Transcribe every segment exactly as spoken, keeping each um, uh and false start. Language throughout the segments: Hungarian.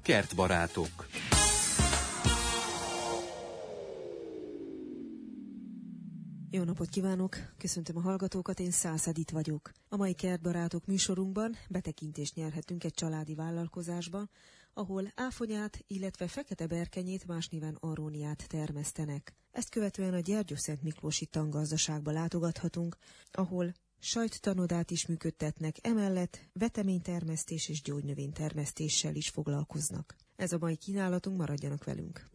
Kertbarátok. Jó napot kívánok! Köszöntöm a hallgatókat, én Szász Edit vagyok. A mai Kertbarátok műsorunkban betekintést nyerhetünk egy családi vállalkozásba, ahol áfonyát, illetve fekete berkenyét, más néven aróniát termesztenek. Ezt követően a Gyergyószent Miklósi Tangazdaságba látogathatunk, ahol sajttanodát is működtetnek, emellett veteménytermesztés és gyógynövénytermesztéssel is foglalkoznak. Ez a mai kínálatunk, maradjanak velünk!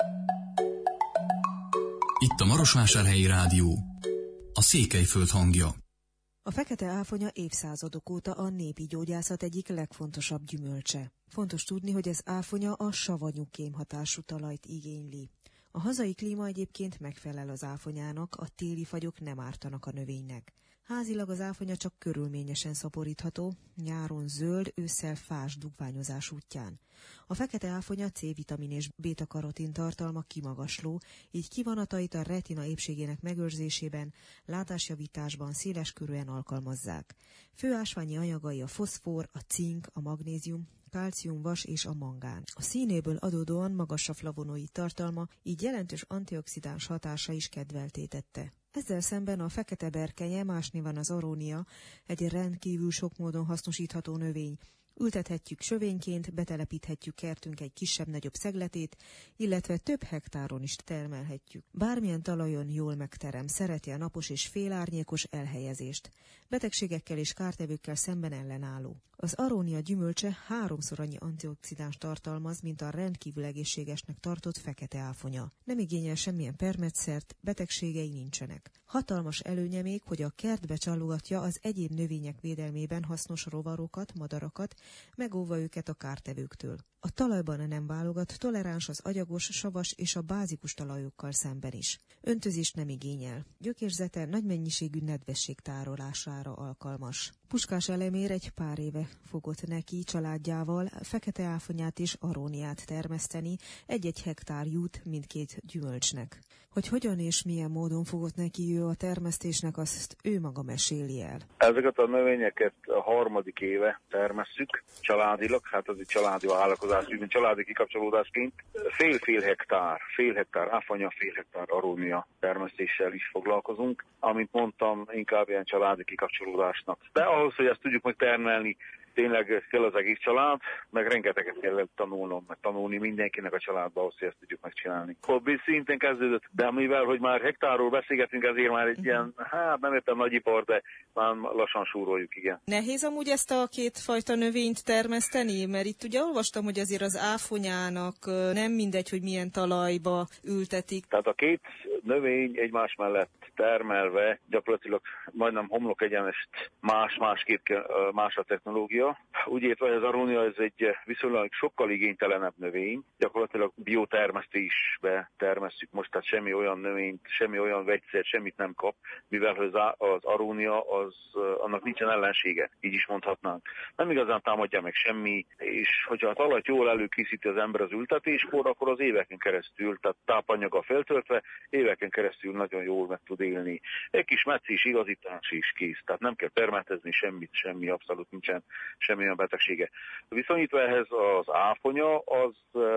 Itt a Marosvásárhelyi Rádió, a Székelyföld hangja. A fekete áfonya évszázadok óta a népi gyógyászat egyik legfontosabb gyümölcse. Fontos tudni, hogy az áfonya a savanyú kémhatású talajt igényli. A hazai klíma egyébként megfelel az áfonyának, a téli fagyok nem ártanak a növénynek. Házilag az áfonya csak körülményesen szaporítható, nyáron zöld, ősszel fás dugványozás útján. A fekete áfonya C-vitamin és béta-karotin tartalma kimagasló, így kivonatait a retina épségének megőrzésében, látásjavításban széleskörűen alkalmazzák. Fő ásványi anyagai a foszfor, a cink, a magnézium, kálcium, vas és a mangán. A színéből adódóan magas a flavonoid tartalma, így jelentős antioxidáns hatása is kedvelté tette. Ezzel szemben a fekete berkenye, más néven az arónia, egy rendkívül sok módon hasznosítható növény. Ültethetjük sövényként, betelepíthetjük kertünk egy kisebb-nagyobb szegletét, illetve több hektáron is termelhetjük. Bármilyen talajon jól megterem, szereti a napos és félárnyékos elhelyezést. Betegségekkel és kártevőkkel szemben ellenálló. Az arónia gyümölcse háromszor annyi antioxidáns tartalmaz, mint a rendkívül egészségesnek tartott fekete áfonya. Nem igényel semmilyen permetszert, betegségei nincsenek. Hatalmas előnye még, hogy a kertbe csallogatja az egyéb növények védelmében hasznos rovarokat, madarakat, megóvva őket a kártevőktől. A talajban nem válogat, toleráns az agyagos, savas és a bázikus talajokkal szemben is. Öntözést nem igényel. Gyökérzete nagy mennyiségű nedvesség tárolására alkalmas. Puskás Elemér egy pár éve fogott neki családjával fekete áfonyát és aróniát termeszteni, egy-egy hektár jut mindkét gyümölcsnek. Hogy hogyan és milyen módon fogott neki ő a termesztésnek, azt ő maga meséli el. Ezeket a növényeket a harmadik éve termesszük, családilag, hát az egy családi vállalkozás, mint családi kikapcsolódásként. Fél-fél hektár, fél hektár áfonya, fél hektár arónia termesztéssel is foglalkozunk. Amint mondtam, inkább ilyen családi kikapcsolódásnak. De ahhoz, hogy ezt tudjuk megtermelni, tényleg kell az egész család, meg rengeteget kell tanulnom, meg tanulni mindenkinek a családba, ahhoz, hogy ezt tudjuk megcsinálni. Hobbi szinten kezdődött, de mivel, hogy már hektárról beszélgetünk, ezért már egy ilyen, hát nem értem nagyipar, de már lassan súroljuk, igen. Nehéz amúgy ezt a kétfajta növényt termeszteni? Mert itt ugye olvastam, hogy azért az áfonyának nem mindegy, hogy milyen talajba ültetik. Tehát a két növény egymás mellett termelve gyakorlatilag majdnem homlok egyenest más-másképp más a technológia. Úgy értve, hogy az arónia ez egy viszonylag sokkal igénytelenebb növény. Gyakorlatilag biotermesztésbe termesztjük most, tehát semmi olyan növényt, semmi olyan vegyszert, semmit nem kap, mivel az arónia, az, annak nincsen ellensége, így is mondhatnánk. Nem igazán támadja meg semmi, és hogyha a talajt jól előkészíti az ember az ültetéskor, akkor az éveken keresztül, tehát tápanyaga feltöltve, éveken keresztül nagyon jól meg tud élni. Egy kis metszés, igazítás is kész, tehát nem kell permetezni semmit, semmi, abszolút nincsen semmilyen betegsége. Viszonyítva ehhez az áfonya, az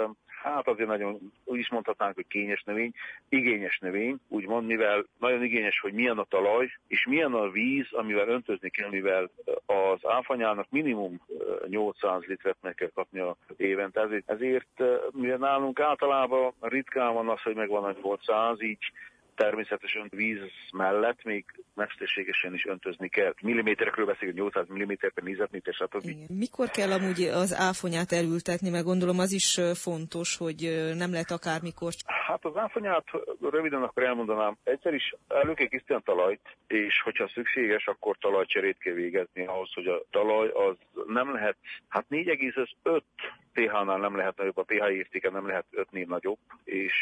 hát azért nagyon, úgy is mondhatnánk, hogy kényes növény, igényes növény, úgymond, mivel nagyon igényes, hogy milyen a talaj, és milyen a víz, amivel öntözni kell, mivel az áfonyának minimum nyolcszáz litert meg kell kapnia évente. Ezért, ezért mivel nálunk általában ritkán van az, hogy megvan a nyolcszáz, így természetesen víz mellett még mesterségesen is öntözni kell. Milliméterekről beszélünk, nyolcszáz milliméter per négyzetméter, stb. Mikor kell amúgy az áfonyát elültetni, meg gondolom az is fontos, hogy nem lehet akármikor. Hát az áfonyát röviden akkor elmondanám. Egyszer is elő kell készíteni a talajt, és hogyha szükséges, akkor talajcserét kell végezni ahhoz, hogy a talaj az nem lehet, hát négy egész öt pé há-nál nem lehet nagyobb, a pé há értéke nem lehet ötnél nagyobb, és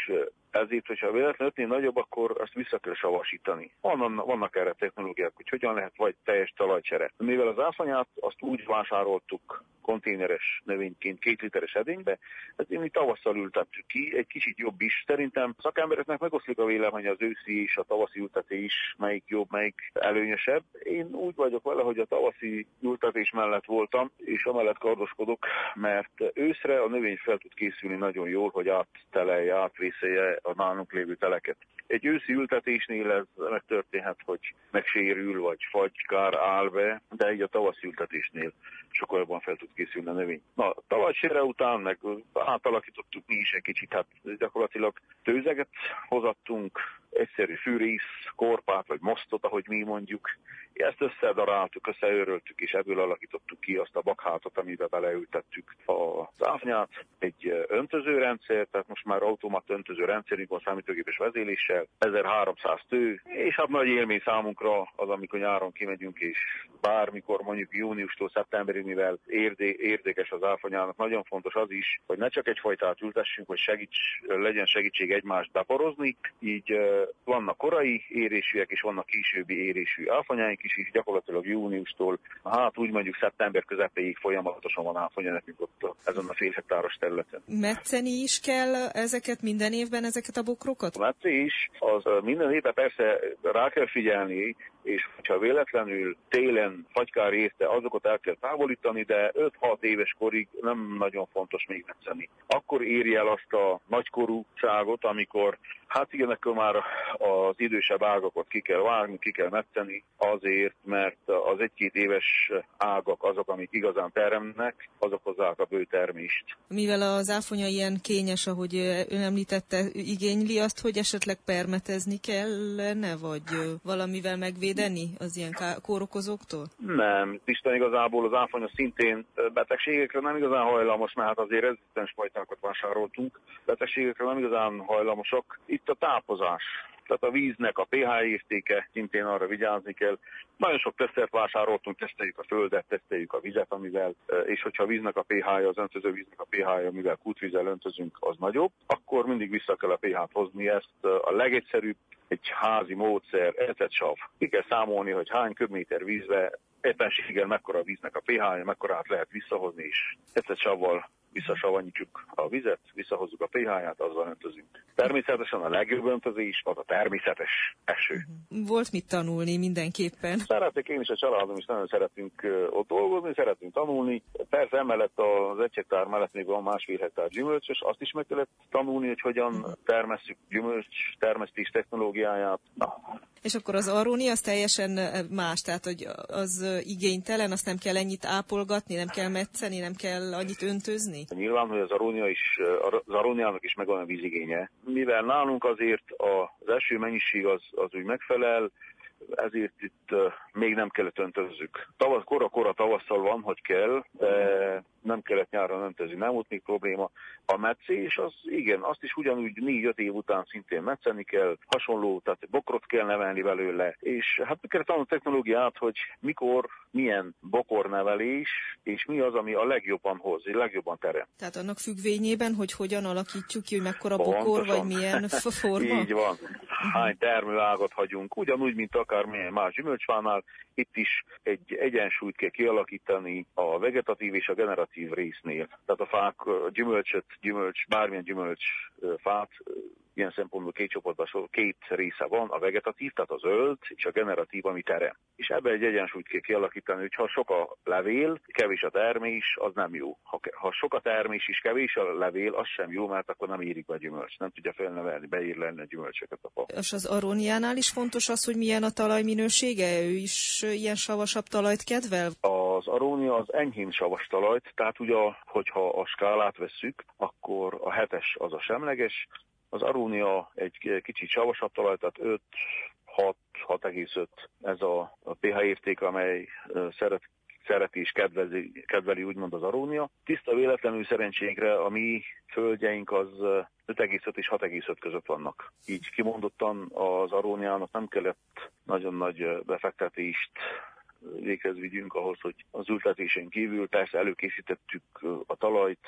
Ezért, hogyha véletlenül ötnél nagyobb, akkor azt vissza kell savasítani. Vannak, vannak erre technológiák, hogy hogyan lehet vagy teljes talajcsere. Mivel az áfonyát azt úgy vásároltuk konténeres növényként, két literes edénybe, ezért mi tavasszal ültettük ki, egy kicsit jobb is. Szerintem szakembereknek megoszlik a vélemény, az őszi és a tavaszi ültetés, melyik jobb, melyik előnyösebb. Én úgy vagyok vele, hogy a tavaszi ültetés mellett voltam, és amellett kardoskodok, mert őszre a növény fel tud készülni nagyon jól, hogy áttelelje, átvészelje a nálunk lévő teleket. Egy őszi ültetésnél ez megtörténhet, hogy megsérül, vagy fagykár áll be, de így a tavaszi ültetésnél sokkal jobban fel tud készülni a növény. Na, talajcsere után meg átalakítottuk mi is egy kicsit, hát gyakorlatilag tőzeget hozattunk, egyszerű fűrész, korpát vagy mosztot, ahogy mi mondjuk. Ezt összedaráltuk, összeőröltük, és ebből alakítottuk ki azt a bakhátot, amiben beleültettük az áfnyát. Egy öntözőrendszer, tehát most már automat öntözőrendszerünk van számítógépes vezéléssel, ezerháromszáz tő, és hát nagy élmény számunkra az, amikor nyáron kimegyünk, és bármikor mondjuk júniustól szeptemberig, mivel érdé, érdekes az áfonyának, nagyon fontos az is, hogy ne csak egyfajtát ültessünk, hogy segíts, legyen segítség egymást beporozni, így vannak korai érésűek, és vannak későbbi érésű áfonyáink is, és gyakorlatilag júniustól, hát úgy mondjuk szeptember közepéig folyamatosan van áfonya nekünk ott ezen a fél hektáros területen. Metszeni is kell ezeket minden évben, ezeket a bokrokat? Metszés is, az minden évben persze rá kell figyelni, és hogyha véletlenül télen fagykár érte, azokat el kell távolítani, de öt-hat éves korig nem nagyon fontos még metszeni. Akkor éri el azt a nagykorúságot, amikor hát igen, akkor már az idősebb ágakat ki kell vágni, ki kell metszeni, azért, mert az egy-két éves ágak azok, amik igazán teremnek, azok hozzák a bőtermést. Mivel az áfonya ilyen kényes, ahogy ön említette, igényli azt, hogy esetleg permetezni kellene, vagy valamivel megvédeni az ilyen kórokozóktól? Nem, Isten igazából az áfonya szintén betegségekre nem igazán hajlamos, mert hát azért rezisztens fajtákat vásároltunk, betegségekre nem igazán hajlamosak. Itt a tápozás, tehát a víznek a pé há értéke, szintén arra vigyázni kell. Nagyon sok tesztert vásároltunk, teszteljük a földet, teszteljük a vizet, amivel, és hogyha a víznek a pé há-ja, az öntöző víznek a pé há-ja, amivel kútvízzel öntözünk, az nagyobb, akkor mindig vissza kell a pé há-t hozni. Ezt a legegyszerűbb, egy házi módszer, ecetsav. Ki kell számolni, hogy hány köbméter vízbe éppenséggel mekkora a víznek a pé há-ja, mekkora át lehet visszahozni, és ecetsavval visszasavanyítjuk a vizet, visszahozzuk a pé há-ját, azzal öntözünk. Természetesen a legjobb öntözés az a természetes eső. Volt mit tanulni mindenképpen. Szeretnék én is, a családom is nagyon szeretünk ott dolgozni, szeretünk tanulni. Persze emellett az egy hektár mellett még van másfél hektár gyümölcsös, azt is meg kellett tanulni, hogy hogyan termesszük gyümölcs termesztés technológiáját. Na. És akkor az arónia az teljesen más, tehát hogy az igénytelen, azt nem kell ennyit ápolgatni, nem kell metszeni, nem kell annyit öntözni? Nyilván, hogy az arónia is, az aróniának is megvan a vízigénye. Mivel nálunk azért az eső mennyiség az, az úgy megfelel, ezért itt uh, még nem kellett öntözzük. Tavasz, kora-kora tavasszal van, hogy kell, de nem kellett nyáron öntözni, nem volt még probléma. A metszés, az igen, azt is ugyanúgy négy-öt év után szintén metszeni kell, hasonló, tehát bokrot kell nevelni belőle, és hát meg kell tanulni a technológiát, hogy mikor, milyen bokornevelés, és mi az, ami a legjobban hoz, a legjobban terem. Tehát annak függvényében, hogy hogyan alakítjuk ki, hogy mekkora bokor, vagy milyen forma? Így van. Hány termőágat hagyunk, ugyanúgy, mint akármilyen más gyümölcsfánál, itt is egy egyensúlyt kell kialakítani a vegetatív és a generatív résznél. Tehát a fák, a gyümölcsöt, gyümölcs, bármilyen gyümölcs fát, ilyen szempontból két csoportban két része van, a vegetatív, tehát a zöld, és a generatív, ami terem. És ebben egy egyensúlyt kell kialakítani, hogy ha sok a levél, kevés a termés, az nem jó. Ha, ha sok a termés és kevés a levél, az sem jó, mert akkor nem érik be a gyümölcs. Nem tudja felnevelni, beírlelni a gyümölcsöket a fa. És az aróniánál is fontos az, hogy milyen a talaj minősége? Ő is ilyen savasabb talajt kedvel? Az arónia az enyhén savas talajt, tehát ugye, hogyha a skálát vesszük, akkor a hetes az a semleges. Az arónia egy kicsit savasabb talaj, tehát öt, hat, hat egész öt ez a, a pé há érték, amely szeret, szereti és kedveli, kedveli úgymond az arónia. Tiszta véletlenül szerencsénkre a mi földjeink az öt egész öt és hat egész öt között vannak. Így kimondottan az aróniának nem kellett nagyon nagy befektetést véghez vigyünk ahhoz, hogy az ültetésen kívül persze előkészítettük a talajt,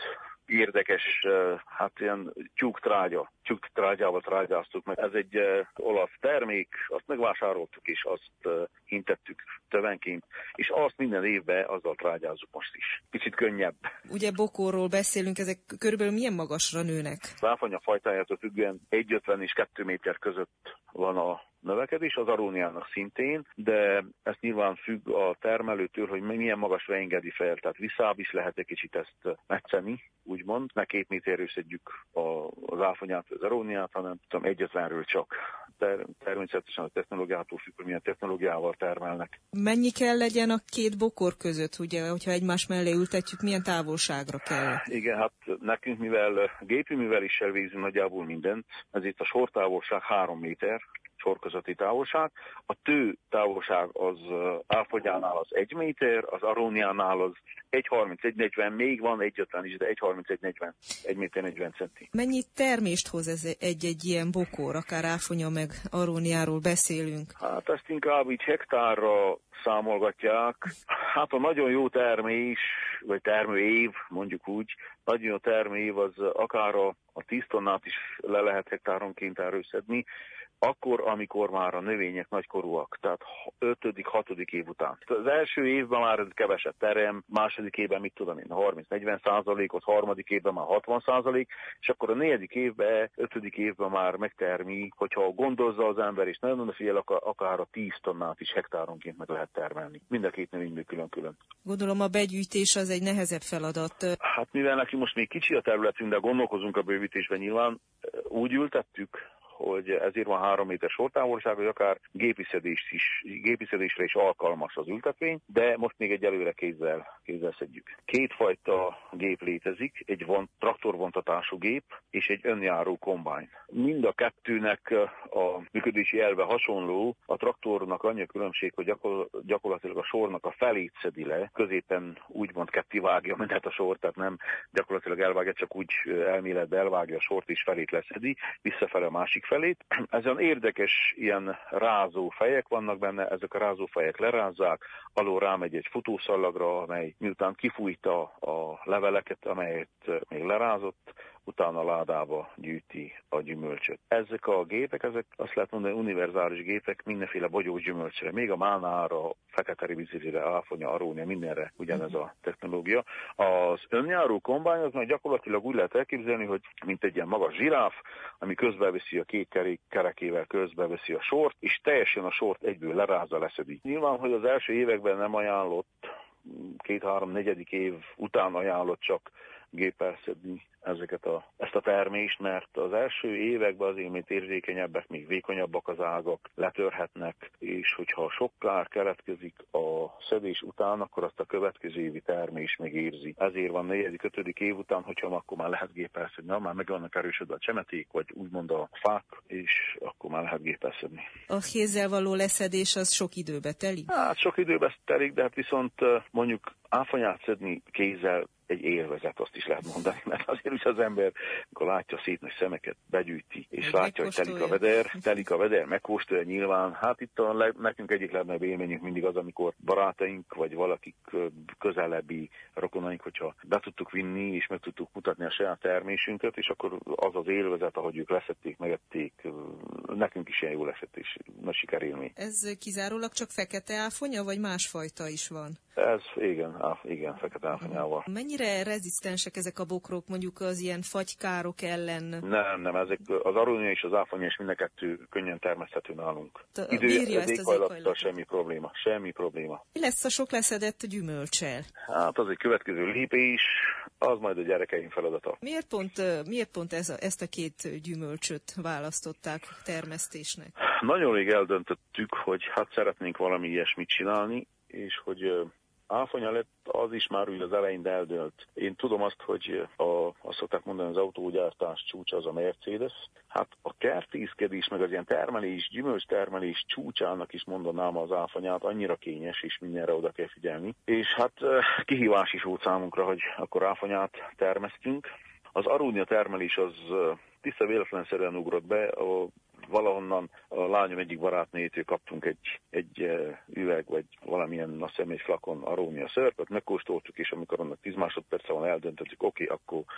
érdekes, hát ilyen tyúktrágya, tyúktrágyával trágyáztuk meg. Ez egy olasz termék, azt megvásároltuk, és azt hintettük tövenként, és azt minden évben azzal trágyázzuk most is. Kicsit könnyebb. Ugye bokórról beszélünk, ezek körülbelül milyen magasra nőnek? Az áfonya fajtájától függően egy ötven és két méter között van a növekedés, az aróniának szintén, de ez nyilván függ a termelőtől, hogy milyen magasra engedi fel, tehát visszább is lehet egy kicsit ezt metszeni, úgymond, ne két méterről szedjük az áfonyát, az aróniát, hanem tudom, egy ötvenről csak. Ter- természetesen a technológiától függ, hogy milyen technológiával termelnek. Mennyi kell legyen a két bokor között, ugye, hogyha egymás mellé ültetjük, milyen távolságra kell? Igen, hát nekünk, mivel gépi műveléssel végzünk nagyjából mindent, ezért a sortávolság három méter, sorközötti távolság. A tő távolság az áfonyánál az egy méter, az aróniánál az egy harminc egy negyven, még van egy ötven is, de egy harminc egy negyven, egy méter negyven centi. Mennyi termést hoz ez egy-egy ilyen bokor, akár áfonya meg aróniáról beszélünk? Hát ezt inkább így hektárra számolgatják. Hát a nagyon jó termés, vagy termőév, mondjuk úgy, nagyon jó termőév az akár a, a tíz tonnát is le lehet hektáronként előszedni, akkor, amikor már a növények nagykorúak, tehát ötödik, hatodik év után. Az első évben már ez kevesebb terem, második évben mit tudom én, harminc-negyven százalékot, harmadik évben már hatvan százalék, és akkor a negyedik évben, ötödik évben már megtermi, hogyha gondozza az ember, és nagyon odafigyel, akár a tíz tonnát is hektáronként meg lehet termelni. Mind a két növényből külön-külön. Gondolom a begyűjtés az egy nehezebb feladat. Hát mivel neki most még kicsi a területünk, de gondolkozunk a bővítésben nyilván, úgy ültettük, hogy ezért van három méter sortávolság, hogy akár gépiszedés is, gépiszedésre is alkalmas az ültetvény, de most még egyelőre kézzel, kézzel szedjük. Kétfajta gép létezik, egy von, traktorvontatású gép és egy önjáró kombány. Mind a kettőnek a működési elve hasonló, a traktornak annyi a különbség, hogy gyakor, gyakorlatilag a sornak a felét szedi le, középen úgymond ketté vágja mindent a sort, tehát nem gyakorlatilag elvágja, csak úgy elméletben elvágja a sort és felét leszedi, visszafele a másik felét. Ezen érdekes ilyen rázófejek vannak benne, ezek a rázófejek lerázzák, alól rámegy egy futószallagra, amely miután kifújta a leveleket, amelyet még lerázott, utána a ládába gyűjti a gyümölcsöt. Ezek a gépek, ezek azt lehet mondani univerzális gépek mindenféle bogyós gyümölcsre, még a mánára, fekete ribizire, áfonya, arónia, mindenre ugyanez a technológia. Az önjáró kombány az meg gyakorlatilag úgy lehet elképzelni, hogy mint egy ilyen magas zsiráf, ami közbeveszi a két kerék, kerekével közbeveszi a sort, és teljesen a sort egyből lerázza, leszedi. Nyilván, hogy az első években nem ajánlott, két-három, negyedik év után ajánlott csak géppel szedni ezeket a, ezt a termést, mert az első években azért még érzékenyebbek, még vékonyabbak az ágak, letörhetnek, és hogyha sok kár keletkezik a szedés után, akkor azt a következő évi termés megérzi. Ezért van negyedik, ötödik év után, hogyha akkor már lehet géppel szedni, már meg vannak erősödve a csemeték, vagy úgymond a fák, és akkor már lehet géppel szedni. A kézzel való leszedés az sok időbe telik? Hát sok időbe telik, de hát viszont mondjuk áfonyát szedni kézzel egy élvezet, azt is lehet mondani, mert azért is az ember, amikor látja a szép nagy szemeket, begyűjti, és egy látja, hogy telik a veder, telik a veder, megkóstolja nyilván. Hát itt a leg, nekünk egyik legnagyobb élményünk mindig az, amikor barátaink, vagy valakik közelebbi rokonaink, hogyha be tudtuk vinni, és meg tudtuk mutatni a saját termésünket, és akkor az az élvezet, ahogy ők leszették, megették, nekünk is ilyen jó esett, és nagy sikerélmény. Ez kizárólag csak fekete áfonya, vagy másfajta is van? Ez igen, á, igen, fekete áfonyával. Mennyire rezisztensek ezek a bokrok, mondjuk az ilyen fagykárok ellen? Nem, nem, ezek az arónia és az áfonya és mind a kettő könnyen termeszthető nálunk. Idő, az éghajlattal semmi probléma, semmi probléma. Mi lesz a sok leszedett gyümölccsel? Hát az egy következő lépés, az majd a gyerekeim feladata. Miért pont, miért pont ez a, ezt a két gyümölcsöt választották termesztésnek? Nagyon rég eldöntöttük, hogy hát szeretnénk valami ilyesmit csinálni, és hogy áfonya lett, az is már úgy az elején eldőlt. Én tudom azt, hogy a, azt szokták mondani, az autógyártás csúcsa az a Mercedes. Hát a kertészkedés, meg az ilyen termelés, gyümölcstermelés csúcsának is mondanám az áfonyát, annyira kényes, és mindenre oda kell figyelni. És hát kihívás is volt számunkra, hogy akkor áfonyát termesztünk. Az arónia termelés az tiszta véletlenszerűen ugrott be, a valahonnan a lányom egyik barátnétől kaptunk egy, egy üveg, vagy valamilyen, azt hiszem, egy flakon arónia szörpöt, megkóstoltuk, és amikor annak tíz másodperce van eldöntöttük, oké, okay, akkor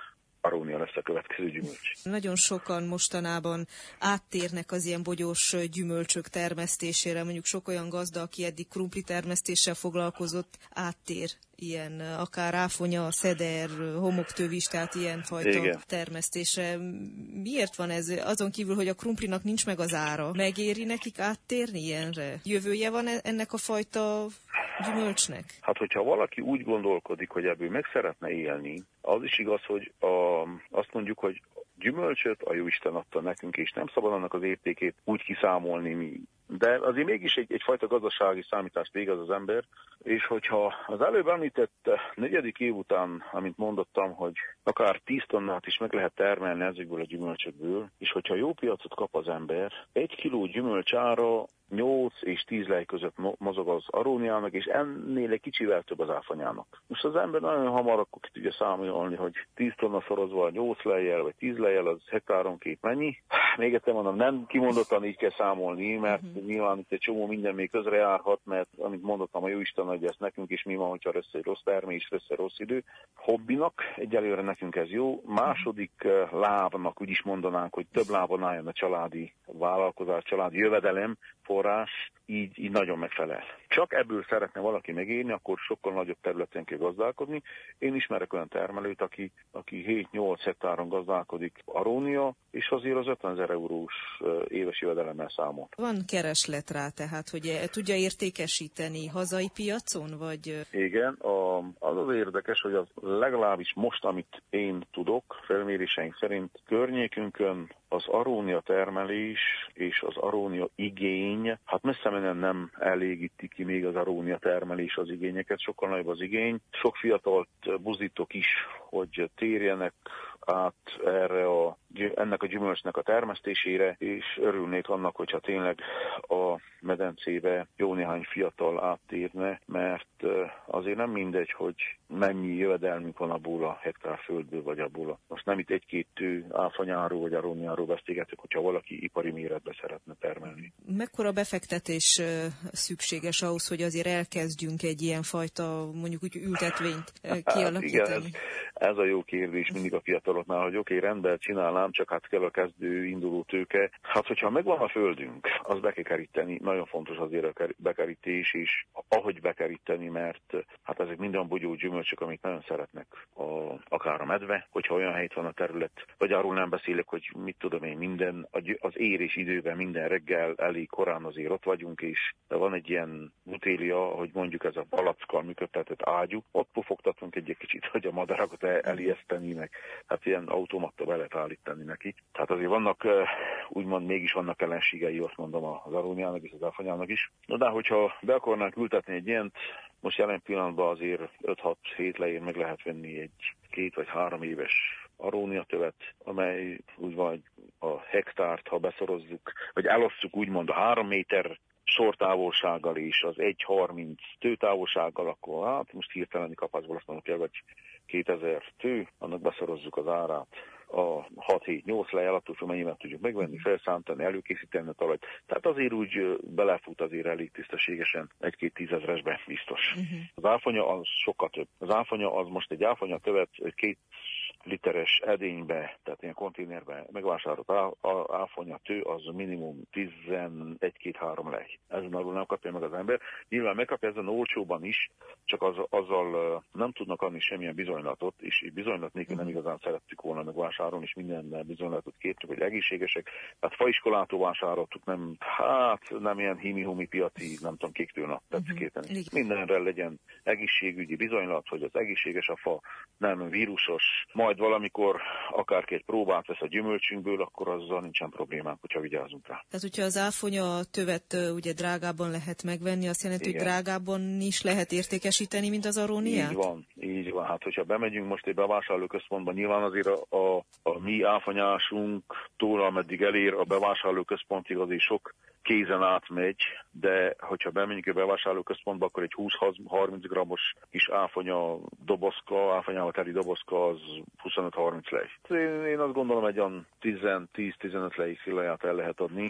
arónia lesz a következő gyümölcs. Nagyon sokan mostanában áttérnek az ilyen bogyós gyümölcsök termesztésére, mondjuk sok olyan gazda, aki eddig krumpli termesztéssel foglalkozott, áttér ilyen, akár áfonya, szeder, homoktövis, tehát ilyenfajta Igen. termesztésre. Miért van ez? Azon kívül, hogy a krumplinak nincs meg az ára, megéri nekik áttérni ilyenre? Jövője van ennek a fajta gyümölcsnek? Hát, hogyha valaki úgy gondolkodik, hogy ebből meg szeretne élni, az is igaz, hogy a, azt mondjuk, hogy gyümölcsöt a Jóisten adta nekünk, és nem szabad annak az értékét úgy kiszámolni mi. De azért mégis egy, egyfajta gazdasági számítást végez az ember, és hogyha az előbb említett negyedik év után, amint mondottam, hogy akár tíz tonnát is meg lehet termelni ezekből a gyümölcsökből, és hogyha jó piacot kap az ember, egy kiló gyümölcs ára nyolc és tíz lej között mozog az aróniának, és ennél egy kicsivel több az áfonyának. Most az ember nagyon hamar akkor ki tudja számolni, hogy tíz tonna szorozva nyolc lejjel, vagy tíz lejjel, az hektáronként mennyi. Még egyszer mondom, nem kimondottan így kell számolni, mert uh-huh. nyilván itt egy csomó minden még közre járhat, mert amit mondottam, a Jóisten adja ezt nekünk, és mi van, hogyha lesz egy rossz termés, lesz egy rossz idő. Hobbinak egyelőre nekünk ez jó. Második lábnak úgy is mondanánk, hogy több lábon álljon a családi vállalkozás, családi jövedelem, forrás, így, így nagyon megfelel. Csak ebből szeretne valaki megélni, akkor sokkal nagyobb területen kell gazdálkodni. Én ismerek olyan termelőt, aki, aki hét-nyolc hektáron gazdálkodik arónia, és azért az ötvenezer eurós éves jövedelemmel számol. Van kereslet rá, tehát, hogy tudja értékesíteni hazai piacon, vagy... Igen, a, az az érdekes, hogy az legalábbis most, amit én tudok, felméréseink szerint környékünkön az arónia termelés és az arónia igény, hát messze menően nem elégíti ki még az arónia termelés az igényeket, sokkal nagyobb az igény. Sok fiatalt buzdítok is, hogy térjenek át erre a, ennek a gyümölcsnek a termesztésére, és örülnék annak, hogyha tényleg a medencébe jó néhány fiatal áttérne, mert azért nem mindegy, hogy mennyi jövedelmünk van abból a hektár földből, vagy abból a... Most nem itt egy-két tő áfonyáról vagy aróniáról beszélgetünk, hogyha valaki ipari méretbe szeretne termelni. Mekkora befektetés szükséges ahhoz, hogy azért elkezdjünk egy ilyen fajta, mondjuk úgy ültetvényt kialakítani? Hát igen, ez, ez a jó kérdés mindig a fiataloknál, hogy oké, okay, rendben csinálnám, csak hát kell a kezdő induló tőke. Hát, hogyha megvan a földünk, az be kell keríteni. Nagyon fontos azért a bekerítés, és ahogy bekeríteni, mert hát ezek minden bogyó gyümölcsök, amit nagyon szeretnek a, akár a medve, hogyha olyan helyt van a terület, vagy arról nem beszélek, hogy mit tudom én, minden, az érés időben minden reggel elég korán azért ott vagyunk, és van egy ilyen butélia, hogy mondjuk ez a palackkal működtetett ágyú, ott pufogtatunk egy kicsit, hogy a madarakat elijeszteni, meg hát ilyen automatta be lehet állítani neki. Tehát azért vannak, úgymond mégis vannak ellenségei, azt mondom, az aróniának és az áfonyának is. No, de hogyha be akarnánk ültetni egy ilyent, most jelen pillanatban azért öt-hat-hét lején meg lehet venni egy két vagy három éves aróniatövet, amely úgy van, a hektárt, ha beszorozzuk, vagy elosszuk úgymond a három méter sortávolsággal és az egy harminc tőtávolsággal, akkor hát most hirteleni kapásból azt mondom, hogy kétezer tő, annak beszorozzuk az árát. A hat-hét-nyolc lej alatt, hogy mennyivel tudjuk megvenni, felszámítani, előkészíteni a talajt. Tehát azért úgy belefut azért elég tisztességesen egy-két tízezresbe biztos. Uh-huh. Az áfonya az sokkal több. Az áfonya az most egy áfonya tövet két literes edénybe, tehát ilyen konténerbe megvásárolt áfonya tő, az minimum tizenegy-két-három lej. Ezen alul nem kapja meg az ember. Nyilván megkapja ezen olcsóban is, csak az, azzal nem tudnak adni semmilyen bizonylatot, és bizonylat nélkül nem igazán szerettük volna megvásárolni, és minden bizonylatot kértük, hogy egészségesek. Tehát faiskolától vásároltuk, nem, hát nem ilyen himi-humi piaci, nem tudom, kéktől tetszik kéteni. Uh-huh. Mindenre legyen egészségügyi bizonylat, hogy az egészséges a fa, nem vírusos, majd valamikor akárki egy próbát vesz a gyümölcsünkből, akkor azzal nincsen problémánk, hogyha vigyázunk rá. Tehát, hogyha az áfonya tövet ugye drágában lehet megvenni, azt jelenti, igen, hogy drágában is lehet értékesíteni, mint az aróniát? Így van, így van. Hát, hogyha bemegyünk most egy bevásárlóközpontba, nyilván azért a, a, a mi áfonyásunktól, ameddig elér a bevásárlóközpontig, azért sok kézen átmegy, de hogyha bemegyünk a bevásárlóközpontba, akkor egy húsz-harminc grammos kis áfonya dobozka, áfonyával teli dobozka, az huszonöt-harminc lej. Én, én azt gondolom, egy olyan tíz-tíz-tizenöt lej szilaját el lehet adni,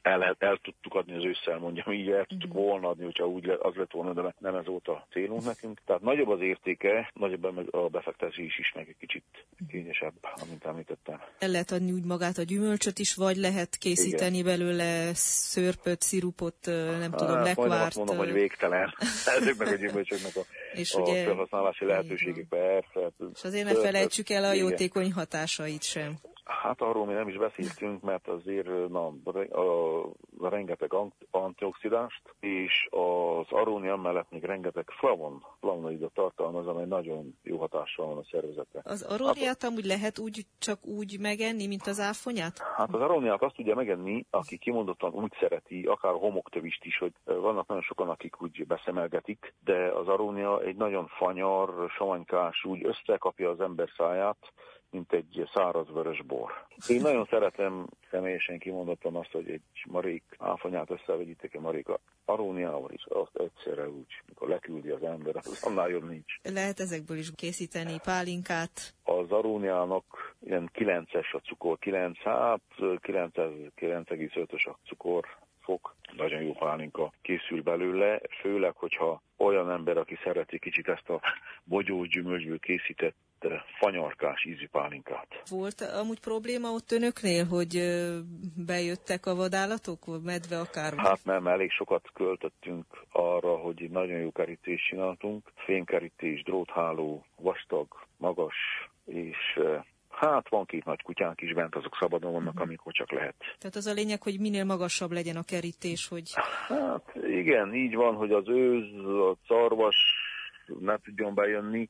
el, el tudtuk adni az ősszel, mondjam így, el tudtuk uh-huh. volna adni, hogyha úgy le, az lett volna, de nem ez volt a célunk nekünk. Tehát nagyobb az értéke, nagyobb a befektetés is, meg egy kicsit kényesebb, amint említettem. El lehet adni úgy magát a gyümölcsöt is, vagy lehet készíteni igen. belőle szörpöt, szirupot, nem tudom, hát, lekvárt. Majdnem azt mondom, hogy végtelen ezeknek a gyümölcsöknek a, és a ugye, felhasználási lehetőségek. Persze. És azért ne felejtsük el a jótékony hatásait sem. Hát arról mi nem is beszéltünk, mert azért na, a, a rengeteg antioxidást, és az arónia mellett még rengeteg flavon, flavonoidot tartalmaz, amely nagyon jó hatással van a szervezetre. Az aróniát amúgy lehet úgy, csak úgy megenni, mint az áfonyát? Hát az aróniát azt tudja megenni, aki kimondottan úgy szereti, akár homoktövist is, hogy vannak nagyon sokan, akik úgy beszemelgetik, de az arónia egy nagyon fanyar, savanykás, úgy összekapja az ember száját, mint egy száraz vörös bor. Én nagyon szeretem személyesen kimondottan azt, hogy egy marék áfonyát összevegyítek egy marék aróniával is, azt egyszerre úgy, mikor leküldi az ember, az annál jobb nincs. Lehet ezekből is készíteni pálinkát? Az aróniának ilyen kilences a cukor, kilenc, hát kilenc egész ötös a cukor fok. Nagyon jó pálinka készül belőle, főleg, hogyha olyan ember, aki szereti kicsit ezt a bogyó gyümölcsből készített fanyarkás ízű pálinkát. Volt amúgy probléma ott önöknél, hogy bejöttek a vadállatok, vagy medve akár? Hát nem, elég sokat költöttünk arra, hogy nagyon jó kerítést csináltunk. Fémkerítés, drótháló, vastag, magas, és hát van két nagy kutyánk is bent, azok szabadon vannak, uh-huh. amikor csak lehet. Tehát az a lényeg, hogy minél magasabb legyen a kerítés, hogy... Hát igen, így van, hogy az őz, a szarvas ne tudjon bejönni,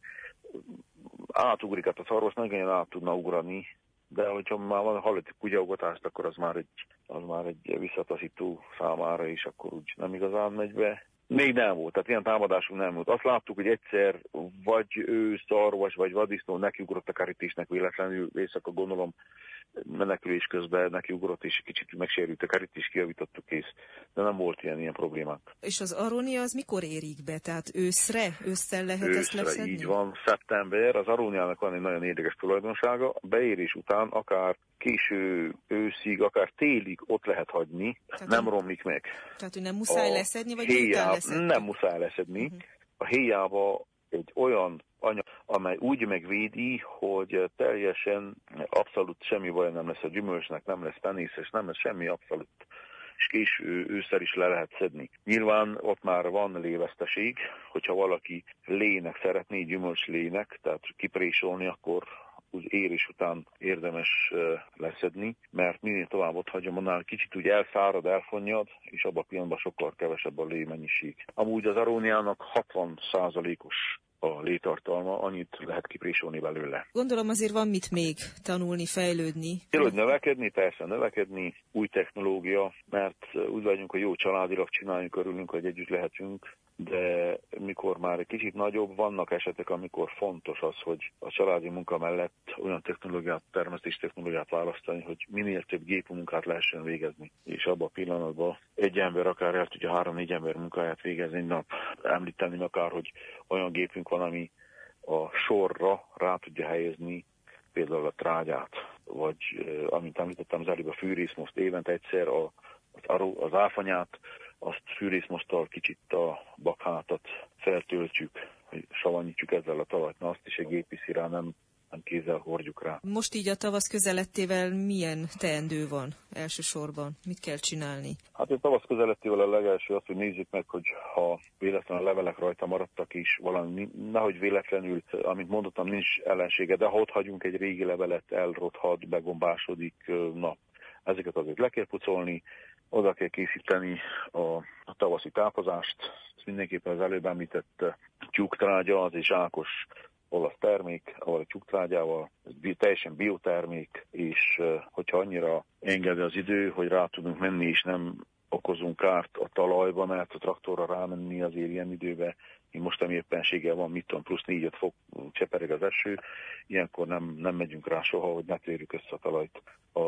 átugrik, hát a szarvas nagyon át tudna ugrani, de hogyha már van hallott kutyaugatást, akkor az már egy, az már egy visszataszító számára, és akkor úgy nem igazán megy be. Még nem volt, tehát ilyen támadásunk nem volt. Azt láttuk, hogy egyszer vagy ő szarvas, vagy vaddisznó nekiugrott a kerítésnek véletlenül, éjszaka gondolom menekülés közben nekiugrott, és kicsit megsérült a kerítés, kijavítottuk, kész. De nem volt ilyen, ilyen problémák. És az arónia az mikor érik be? Tehát őszre? Ősszel lehet őszre, ezt leszedni? Így van, szeptember. Az aróniának van egy nagyon érdekes tulajdonsága. Beérés után akár késő őszig, akár télig ott lehet hagyni, tehát nem a... romlik meg. Tehát, hogy nem muszáj a leszedni, vagy héjá... miután leszedni? Nem muszáj leszedni. Uh-huh. A héjába egy olyan anyag, amely úgy megvédi, hogy teljesen abszolút semmi baj nem lesz a gyümölcsnek, nem lesz penészes, nem lesz semmi abszolút. És késő ősszel is le lehet szedni. Nyilván ott már van léveszteség, hogyha valaki lének szeretné, gyümölcslének, tehát kiprésolni, akkor úgy érés után érdemes leszedni, mert minél tovább ott hagyom, annál kicsit úgy elszárad, elfonnyad, és abban a pillanatban sokkal kevesebb a lémennyiség. Amúgy az aróniának hatvan százalékos a létartalma, annyit lehet kiprésolni belőle. Gondolom azért van mit még tanulni, fejlődni. Hogy növekedni, persze növekedni, új technológia, mert úgy vagyunk, hogy jó családilag csináljunk, örülünk, hogy együtt lehetünk, de mikor már egy kicsit nagyobb, vannak esetek, amikor fontos az, hogy a családi munka mellett olyan technológiát, termesztés technológiát választani, hogy minél több gépmunkát lehessen végezni. És abban a pillanatban egy ember akár el tudja három-négy ember munkáját végezni egy nap. Említeni akár, hogy olyan gépünk van, ami a sorra rá tudja helyezni például a trágyát, vagy amint említettem az előbb, a fűrészmoszt évente egyszer a, az, az áfonyát, azt fűrészmozttal kicsit a bakhátat feltöltjük, hogy savanyítjuk ezzel a talajt, na azt is egy gép viszi rá, nem, nem kézzel hordjuk rá. Most így a tavasz közelettével milyen teendő van elsősorban? Mit kell csinálni? Hát a tavasz közelettével a legelső az, hogy nézzük meg, hogy ha véletlenül a levelek rajta maradtak is, valami, nehogy véletlenül, amit mondottam, nincs ellensége, de ha ott hagyunk egy régi levelet, elrothad, begombásodik, na, ezeket azért le kell pucolni, oda kell készíteni a, a tavaszi tápozást. Ez mindenképpen az előbb említett tyúktrágya, az egy zsákos olasz termék, ahol a tyúktrágyával, ez teljesen biotermék, és hogyha annyira engedi az idő, hogy rá tudunk menni, és nem okozunk kárt a talajba, mert a traktorra rámenni azért ilyen időben, most ami éppenséggel van, mit tudom, plusz négy-öt fok csepereg az eső, ilyenkor nem, nem megyünk rá soha, hogy ne térjük össze a talajt. A,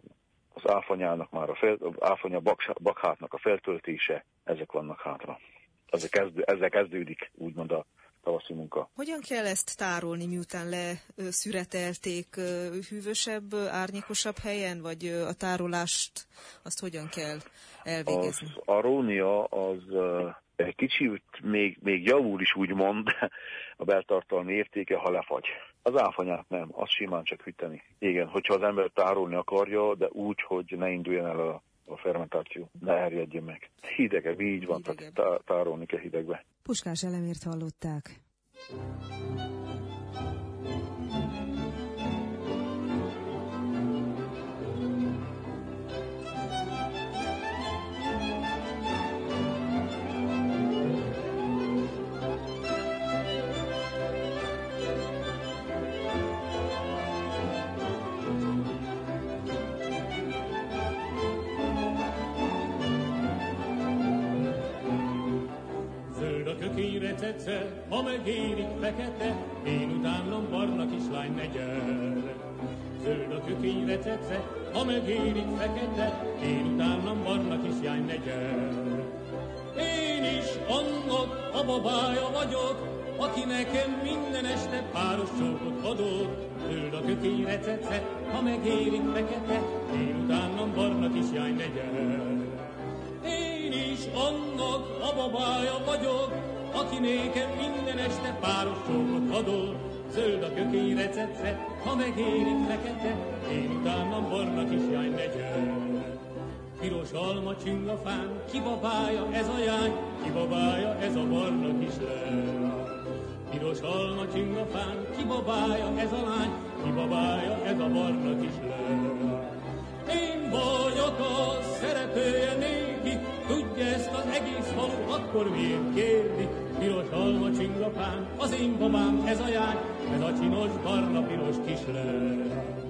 az áfonyának már a fel, áfonya bakhátnak a feltöltése, ezek vannak hátra. Ezzel, kezdő, ezzel kezdődik úgymond a tavaszi munka. Hogyan kell ezt tárolni, miután leszüretelték, hűvösebb, árnyékosabb helyen, vagy a tárolást azt hogyan kell elvégezni? Az arónia az egy kicsit még, még javul is úgymond a beltartalmi értéke, ha lefagy. Az áfanyát nem, az simán csak hűteni. Igen, hogyha az ember tárolni akarja, de úgy, hogy ne induljon el a, a fermentáció, ne erjedjen meg. Hidegebb, így van, tehát tá- tárolni kell hidegbe. Puskás Elemért hallották. Tetszett, ha megérik fekete, én utánam barna kislány ne gyere. Zöld a kökényre tetszett, ha megérik fekete, én utánam barna kislány ne gyere. Én is annak a babája vagyok, aki nekem minden este páros csókot adott. Zöld a kökényre tetszett, ha megérik fekete, én utánam barna kislány ne gyere. Én is annak a babája vagyok, aki nékem minden este páros csókot adol. Zöld a kökény receptre, ha megérik fekete, én utánam barna kislány ne gyere. Piros alma csingafán, kibabálja ez a jány, kibabálja ez a barna kislány. Piros alma csingafán, kibabálja ez a lány, kibabálja ez a barna kislány. Én vagyok a szeretője néki, tudja ezt az egész falu, akkor miért kérni? Piros alma csingapán, az én babám ez a jány, ez a csinos barna piros kislány.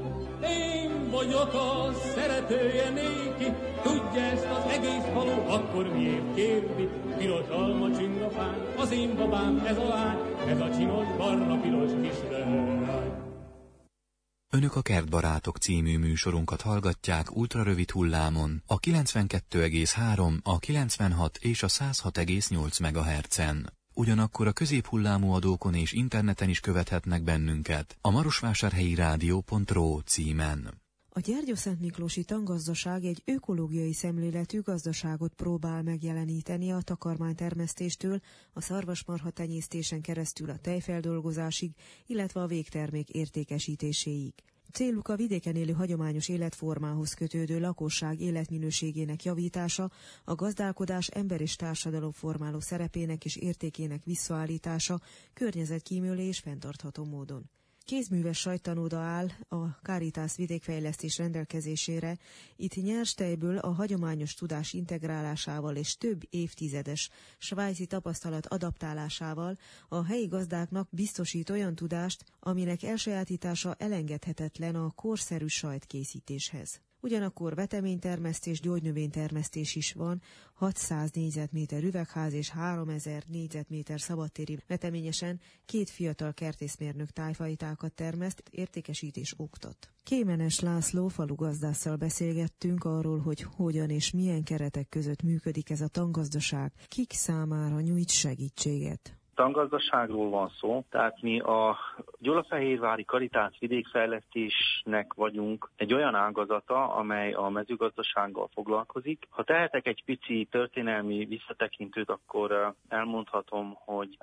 Én vagyok a szeretője néki, tudja ezt az egész falu, akkor miért kérni? Piros alma csingapán, az én babám ez a lány, ez a csinos barna piros kislány. Önök a Kertbarátok című műsorunkat hallgatják ultrarövid hullámon, a kilencvenkettő egész három, a kilencvenhat és a száz hat egész nyolc megahertzen. Ugyanakkor a középhullámú adókon és interneten is követhetnek bennünket a marosvásárhelyi rádió pont ro címen. A Gyergyószentmiklósi Tangazdaság egy ökológiai szemléletű gazdaságot próbál megjeleníteni a takarmánytermesztéstől, a szarvasmarha tenyésztésen keresztül a tejfeldolgozásig, illetve a végtermék értékesítéséig. Céluk a vidéken élő hagyományos életformához kötődő lakosság életminőségének javítása, a gazdálkodás ember és társadalom formáló szerepének és értékének visszaállítása környezetkímélő és fenntartható módon. Kézműves sajttanóda áll a Caritas vidékfejlesztés rendelkezésére, itt nyers tejből a hagyományos tudás integrálásával és több évtizedes svájci tapasztalat adaptálásával a helyi gazdáknak biztosít olyan tudást, aminek elsajátítása elengedhetetlen a korszerű sajtkészítéshez. Ugyanakkor veteménytermesztés, gyógynövénytermesztés is van, hatszáz négyzetméter üvegház és háromezer négyzetméter szabadtéri veteményesen két fiatal kertészmérnök tájfajtákat termeszt, értékesítés oktat. Kémenes László falugazdásszal beszélgettünk arról, hogy hogyan és milyen keretek között működik ez a tangazdaság, kik számára nyújt segítséget. Tangazdaságról van szó, tehát mi a Gyulafehérvári Caritas vidékfejlesztésnek vagyunk egy olyan ágazata, amely a mezőgazdasággal foglalkozik. Ha tehetek egy pici történelmi visszatekintőt, akkor elmondhatom, hogy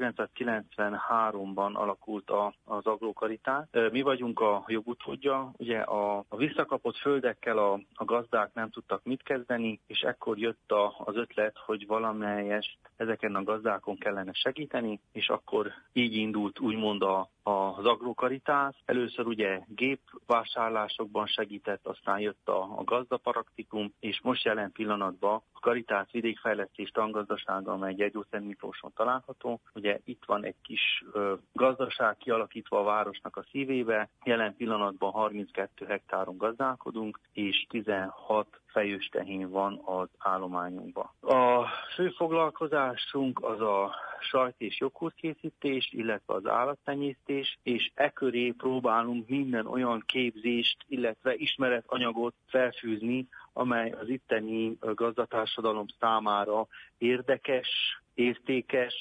ezerkilencszázkilencvenháromban alakult a, az Agrokaritas. Mi vagyunk a jogutódja, ugye a, a visszakapott földekkel a, a gazdák nem tudtak mit kezdeni, és ekkor jött a, az ötlet, hogy valamelyest ezeken a gazdákon kellene segíteni, és akkor így indult úgymond a, az Agrokaritas. Először ugye gépvásárlásokban segített, aztán jött a, a gazdapraktikum, és most jelen pillanatban a Caritas vidékfejlesztés tangazdasága, amely Gyergyószentmiklóson található. Ugye itt van egy kis ö, gazdaság kialakítva a városnak a szívébe. Jelen pillanatban harminckettő hektáron gazdálkodunk, és tizenhat fejős tehén van az állományunkban. A fő foglalkozásunk az a sajt- és joghurtkészítés, illetve az állattenyésztés, és e köré próbálunk minden olyan képzést, illetve ismeretanyagot felfűzni, amely az itteni gazdatársadalom számára érdekes, értékes,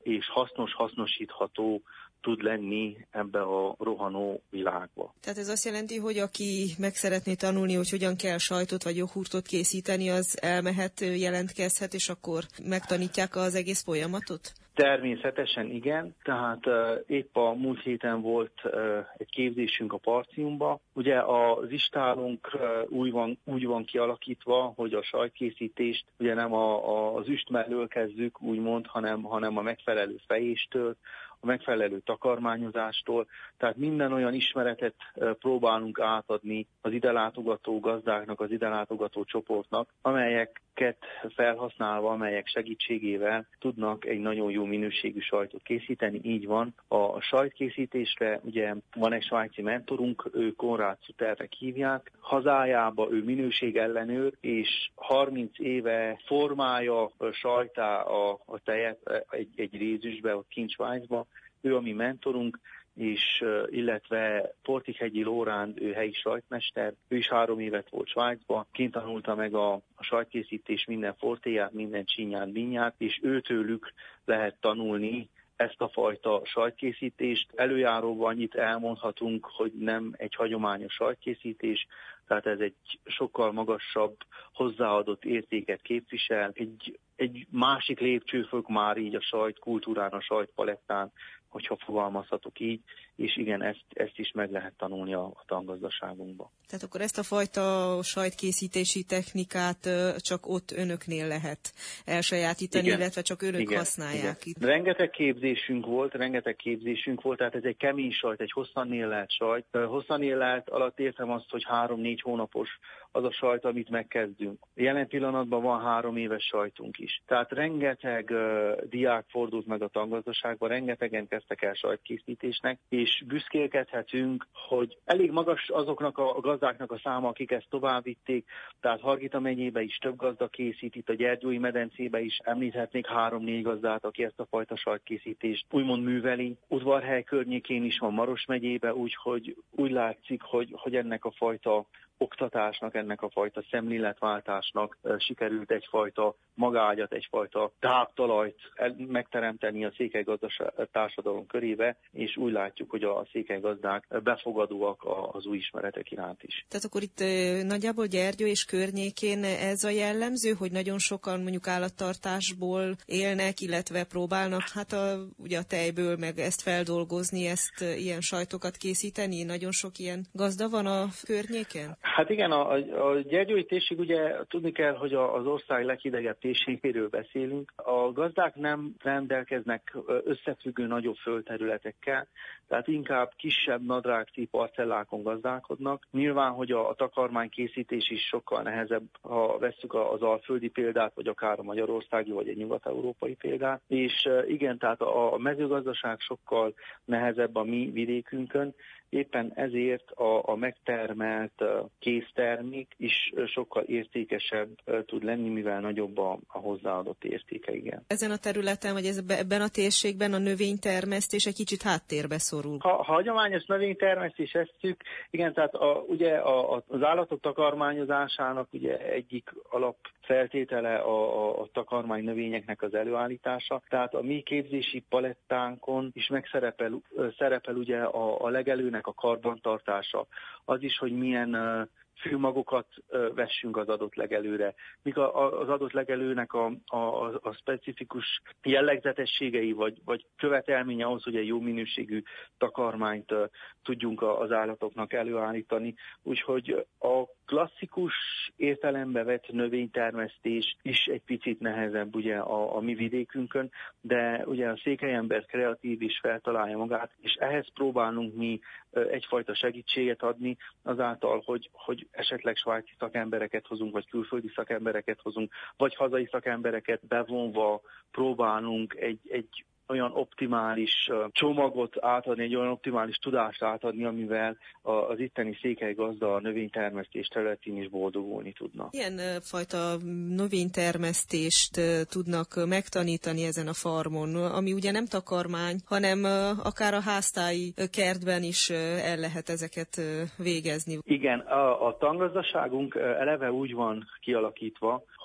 és hasznos, hasznosítható tud lenni ebbe a rohanó világba. Tehát ez azt jelenti, hogy aki meg szeretné tanulni, hogy hogyan kell sajtot vagy joghurtot készíteni, az elmehet, jelentkezhet, és akkor megtanítják az egész folyamatot? Természetesen igen, tehát uh, épp a múlt héten volt uh, egy képzésünk a Partiumba. Ugye az istálunk uh, úgy, van, úgy van kialakítva, hogy a sajtkészítést ugye nem a, a, az üst mellől kezdjük, úgymond, hanem, hanem a megfelelő fejéstől, a megfelelő takarmányozástól, tehát minden olyan ismeretet próbálunk átadni az ide látogató gazdáknak, az ide látogató csoportnak, amelyeket felhasználva, amelyek segítségével tudnak egy nagyon jó minőségű sajtot készíteni. Így van. A sajtkészítésre ugye van egy svájci mentorunk, ő Konrád Suternek hívják. Hazájába ő minőségellenőr, és harminc éve formálja sajtá a, a tejet egy, egy rézüsbe, ott kint Svájcba. Ő a mi mentorunk, és illetve Portikhegyi Lóránd, ő helyi sajtmester, ő is három évet volt Svájcban, kint tanulta meg a, a sajtkészítés minden fortéját, minden csínyát, bínyát, és őtőlük lehet tanulni ezt a fajta sajtkészítést. Előjáróban annyit elmondhatunk, hogy nem egy hagyományos sajtkészítés, tehát ez egy sokkal magasabb hozzáadott értéket képvisel, egy, egy másik lépcsőfok már így a sajtkultúrán, a sajtpalettán, hogyha fogalmazhatok így, és igen, ezt, ezt is meg lehet tanulni a, a tangazdaságunkban. Tehát akkor ezt a fajta sajtkészítési technikát csak ott önöknél lehet elsajátítani, igen, illetve csak önök igen, használják. Igen. Rengeteg képzésünk volt, rengeteg képzésünk volt, tehát ez egy kemény sajt, egy hosszan éllelt sajt. Hosszan éllelt alatt értem azt, hogy három-négy hónapos az a sajt, amit megkezdünk. Jelen pillanatban van három éves sajtunk is. Tehát rengeteg uh, diák fordult meg a tangazdaságban, rengetegen kezdtek el sajtkészítésnek, és büszkélkedhetünk, hogy elég magas azoknak a gazdáknak a száma, akik ezt továbbvitték, tehát Hargita megyébe is több gazda készít, itt a Gyergyói medencébe is említhetnék három-négy gazdát, aki ezt a fajta sajtkészítést úgymond műveli. Udvarhely környékén is van Maros megyébe, úgyhogy úgy látszik, hogy, hogy ennek a fajta oktatásnak, ennek a fajta szemléletváltásnak sikerült egyfajta magágyat, egyfajta táptalajt megteremteni a székelygazda társadalom körébe, és úgy látjuk, hogy a székelygazdák befogadóak az új ismeretek iránt is. Tehát akkor itt nagyjából Gyergyó és környékén ez a jellemző, hogy nagyon sokan mondjuk állattartásból élnek, illetve próbálnak hát a, ugye a tejből meg ezt feldolgozni, ezt ilyen sajtokat készíteni, nagyon sok ilyen gazda van a környéken? Hát igen, a, a gyergyói térség, ugye tudni kell, hogy az ország leghidegebb térségéről beszélünk. A gazdák nem rendelkeznek összefüggő nagyobb földterületekkel, tehát inkább kisebb nadrágti parcellákon gazdálkodnak. Nyilván, hogy a, a takarmánykészítés is sokkal nehezebb, ha vesszük az alföldi példát, vagy akár a magyarországi, vagy egy nyugat-európai példát. És igen, tehát a, a mezőgazdaság sokkal nehezebb a mi vidékünkön, éppen ezért a, a megtermelt késztermék is sokkal értékesebb tud lenni, mivel nagyobb a, a hozzáadott értéke, igen. Ezen a területen, vagy ebben a térségben a növénytermesztés egy kicsit háttérbe szorul. Ha, ha hagyományos növénytermesztés eszük, igen, tehát a, ugye a, az állatok takarmányozásának ugye egyik alapfeltétele a, a, a takarmány növényeknek az előállítása, tehát a mi képzési palettánkon is megszerepel szerepel ugye a, a legelőnek a karbantartása, az is, hogy milyen uh, fűmagokat uh, vessünk az adott legelőre, míg a, az adott legelőnek a, a, a specifikus jellegzetességei vagy, vagy követelménye ahhoz, hogy egy jó minőségű takarmányt uh, tudjunk az állatoknak előállítani. Úgyhogy a klasszikus értelembe vett növénytermesztés is egy picit nehezebb ugye a, a mi vidékünkön, de ugye a székelyember kreatív is feltalálja magát, és ehhez próbálunk mi egyfajta segítséget adni azáltal, hogy, hogy esetleg svájci szakembereket hozunk, vagy külföldi szakembereket hozunk, vagy hazai szakembereket bevonva próbálunk egy, egy olyan optimális csomagot átadni, egy olyan optimális tudást átadni, amivel az itteni székelygazda a növénytermesztés területén is boldogulni tudna. Milyen fajta növénytermesztést tudnak megtanítani ezen a farmon, ami ugye nem takarmány, hanem akár a háztáji kertben is el lehet ezeket végezni? Igen, a, a tangazdaságunk eleve úgy van kialakítva,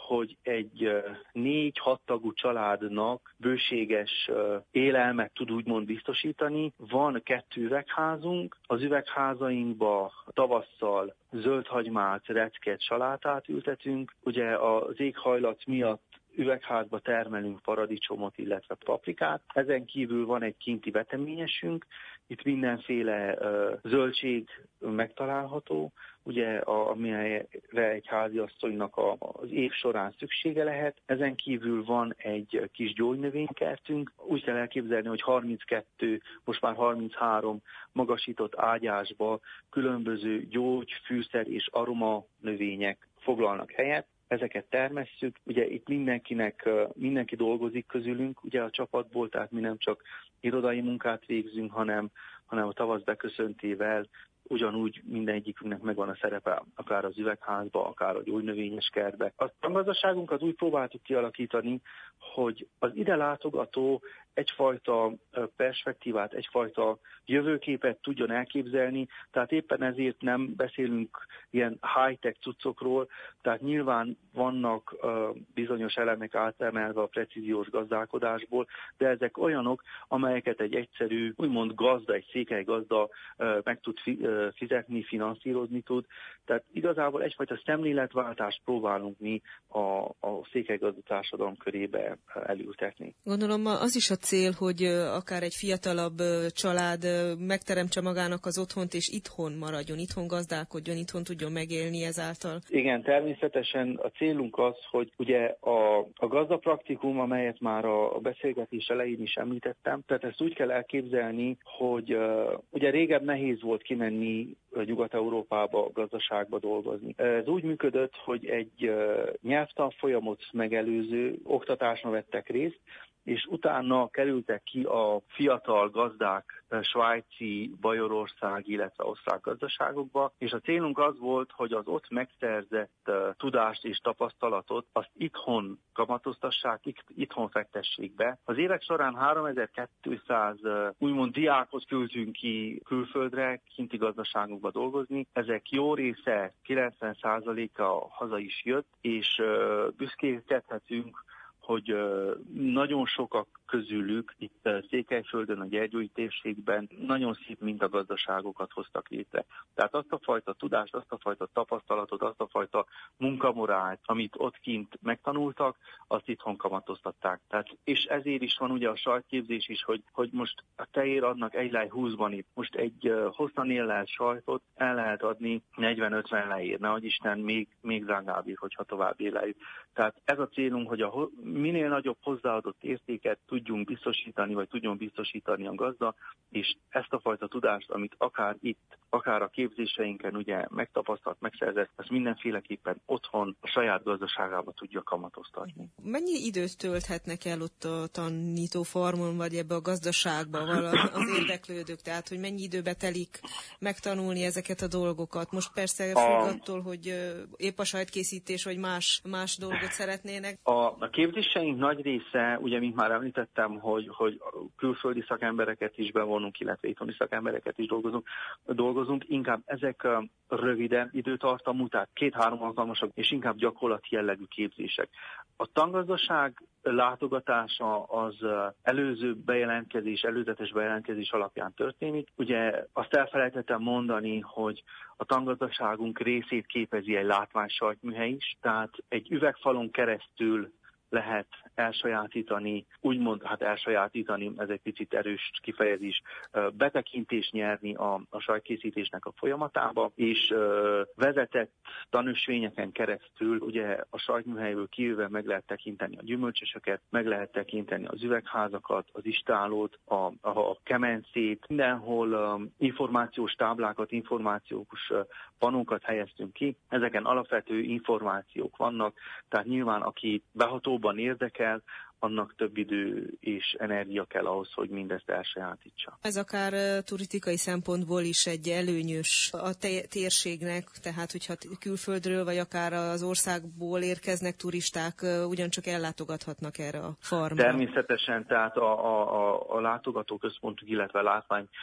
hogy egy négy-hat tagú családnak bőséges élelmet tud úgymond biztosítani. Van kettő üvegházunk, az üvegházainkba tavasszal zöldhagymát, recket, salátát ültetünk. Ugye az éghajlat miatt üvegházba termelünk paradicsomot, illetve paprikát. Ezen kívül van egy kinti veteményesünk, itt mindenféle uh, zöldség megtalálható, ugye, a, amelyre egy háziasszonynak a, az év során szüksége lehet. Ezen kívül van egy kis gyógynövénykertünk. Úgy kell elképzelni, hogy harminckettő, most már harminchárom magasított ágyásba különböző gyógy, fűszer és aroma növények foglalnak helyet. Ezeket termesszük, ugye itt mindenkinek, mindenki dolgozik közülünk, ugye a csapatból, tehát mi nem csak irodai munkát végzünk, hanem, hanem a tavasz beköszöntével ugyanúgy mindegyikünknek megvan a szerepe, akár az üvegházba, akár a gyógynövényes kertbe. A gazdaságunkat úgy próbáltuk kialakítani, hogy az ide látogató egyfajta perspektívát, egyfajta jövőképet tudjon elképzelni, tehát éppen ezért nem beszélünk ilyen high-tech cuccokról, tehát nyilván vannak uh, bizonyos elemek átemelve a precíziós gazdálkodásból, de ezek olyanok, amelyeket egy egyszerű, úgymond gazda, egy székely gazda uh, meg tud fi, uh, fizetni, finanszírozni tud. Tehát igazából egyfajta szemléletváltást próbálunk mi a, a székely gazda társadalom körébe elültetni. Gondolom az is a cél, hogy akár egy fiatalabb család megteremtse magának az otthont, és itthon maradjon, itthon gazdálkodjon, itthon tudjon megélni ezáltal. Igen, természetesen a célunk az, hogy ugye a, a gazdapraktikum, amelyet már a, a beszélgetés elején is említettem, tehát ezt úgy kell elképzelni, hogy uh, ugye régebb nehéz volt kimenni Nyugat-Európába, gazdaságba dolgozni. Ez úgy működött, hogy egy uh, nyelvtanfolyamot megelőző oktatáson vettek részt, és utána kerültek ki a fiatal gazdák svájci, Bajorország, illetve osztrák gazdaságokba, és a célunk az volt, hogy az ott megszerzett uh, tudást és tapasztalatot azt itthon kamatoztassák, itthon fektessék be. Az évek során háromezer-kétszáz uh, úgymond diákot küldtünk ki külföldre, kinti gazdaságokba dolgozni. Ezek jó része, kilencven százaléka haza is jött, és uh, büszkélkedhetünk, hogy nagyon sokak közülük itt Székelyföldön, a Gyergyói térségben nagyon szép mintagazdaságokat hoztak létre. Tehát azt a fajta tudást, azt a fajta tapasztalatot, azt a fajta munkamorált, amit ott kint megtanultak, azt itthon kamatoztatták. Tehát, és ezért is van ugye a sajtképzés is, hogy, hogy most a tejér adnak egy lej húszban itt. Most egy hosszan éllelt sajtot el lehet adni negyven-ötven lejér, nehogy Isten még, még drágább ír, hogyha tovább éleljük. Tehát ez a célunk, hogy a minél nagyobb hozzáadott értéket tudjunk biztosítani, vagy tudjon biztosítani a gazda, és ezt a fajta tudást, amit akár itt, akár a képzéseinken ugye megtapasztalt, megszerzett, ezt mindenféleképpen otthon a saját gazdaságába tudja kamatoztatni. Mennyi időt tölthetnek el ott a tanítófarmon, vagy ebbe a gazdaságba az érdeklődők? Tehát, hogy mennyi időbe telik megtanulni ezeket a dolgokat? Most persze függ attól, hogy épp a sajtkészítés, vagy más, más dolgot szeretnének. A, a képzéseink nagy része, ugye, mint már említettem, hogy, hogy külföldi szakembereket is bevonunk, illetve itthoni szakembereket is dolgozunk, dolgozunk. Inkább ezek röviden időtartamú, tehát két-három alkalmasak, és inkább gyakorlati jellegű képzések. A tangazdaság látogatása az előző bejelentkezés, előzetes bejelentkezés alapján történik. Ugye azt elfelejtettem mondani, hogy a tangazdaságunk részét képezi egy látványsajtműhely is, tehát egy üvegfalon keresztül lehet elsajátítani, úgymond, hát elsajátítani, ez egy picit erős kifejezés, betekintést nyerni a, a sajtkészítésnek a folyamatába, és vezetett tanúsvényeken keresztül ugye a sajtműhelyből kijöve meg lehet tekinteni a gyümölcsösöket, meg lehet tekinteni az üvegházakat, az istálót, a, a, a kemencét, mindenhol um, információs táblákat, információs uh, panókat helyeztünk ki. Ezeken alapvető információk vannak, tehát nyilván aki behatóban érdekel, annak több idő és energia kell ahhoz, hogy mindezt elsajátítsa. Ez akár uh, turisztikai szempontból is egy előnyös a te- térségnek, tehát hogyha külföldről vagy akár az országból érkeznek turisták, uh, ugyancsak ellátogathatnak erre a farmra. Természetesen, tehát a, a, a, a látogatóközpontunk, illetve a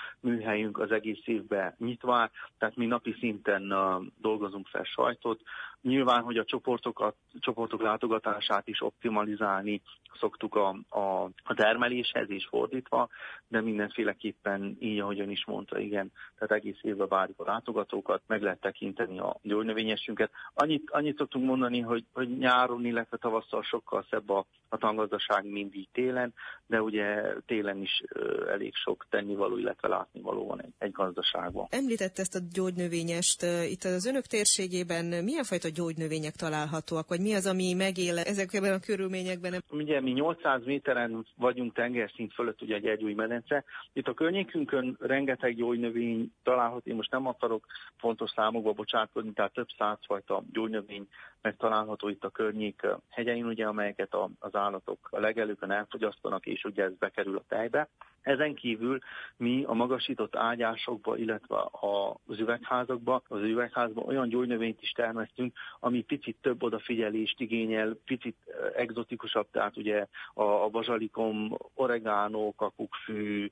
látványműhelyünk az egész évben nyitva, tehát mi napi szinten uh, dolgozunk fel sajtot, Nyilván, hogy a csoportokat, csoportok látogatását is optimalizálni szoktuk a, a, a termeléshez és fordítva, de mindenféleképpen így, ahogy ön is mondta, igen, tehát egész évben várjuk a látogatókat, meg lehet tekinteni a gyógynövényesünket. Annyit, annyit szoktunk mondani, hogy, hogy nyáron, illetve tavasszal sokkal szebb a, a tangazdaság, mint így télen, de ugye télen is ö, elég sok tennivaló, illetve látnivaló van egy, egy gazdaságban. Említette ezt a gyógynövényest, itt az önök térségében milyen fajta gyógynövények találhatóak, vagy mi az, ami megél ezekben a körülményekben? Ugye mi nyolcszáz méteren vagyunk tengerszint fölött, ugye a Gyergyói medence. Itt a környékünkön rengeteg gyógynövény található, én most nem akarok fontos számokba bocsátkozni, tehát több százfajta gyógynövény megtalálható itt a környék hegyein, ugye, amelyeket a, az állatok a legelőkön elfogyasztanak, és ugye ez bekerül a tejbe. Ezen kívül mi a magasított ágyásokba, illetve az üvegházakba, az üvegházban olyan gyógynövényt is termesztünk, ami picit több odafigyelést igényel, picit egzotikusabb, tehát ugye a, a bazsalikom, oregánó, kakukkfű,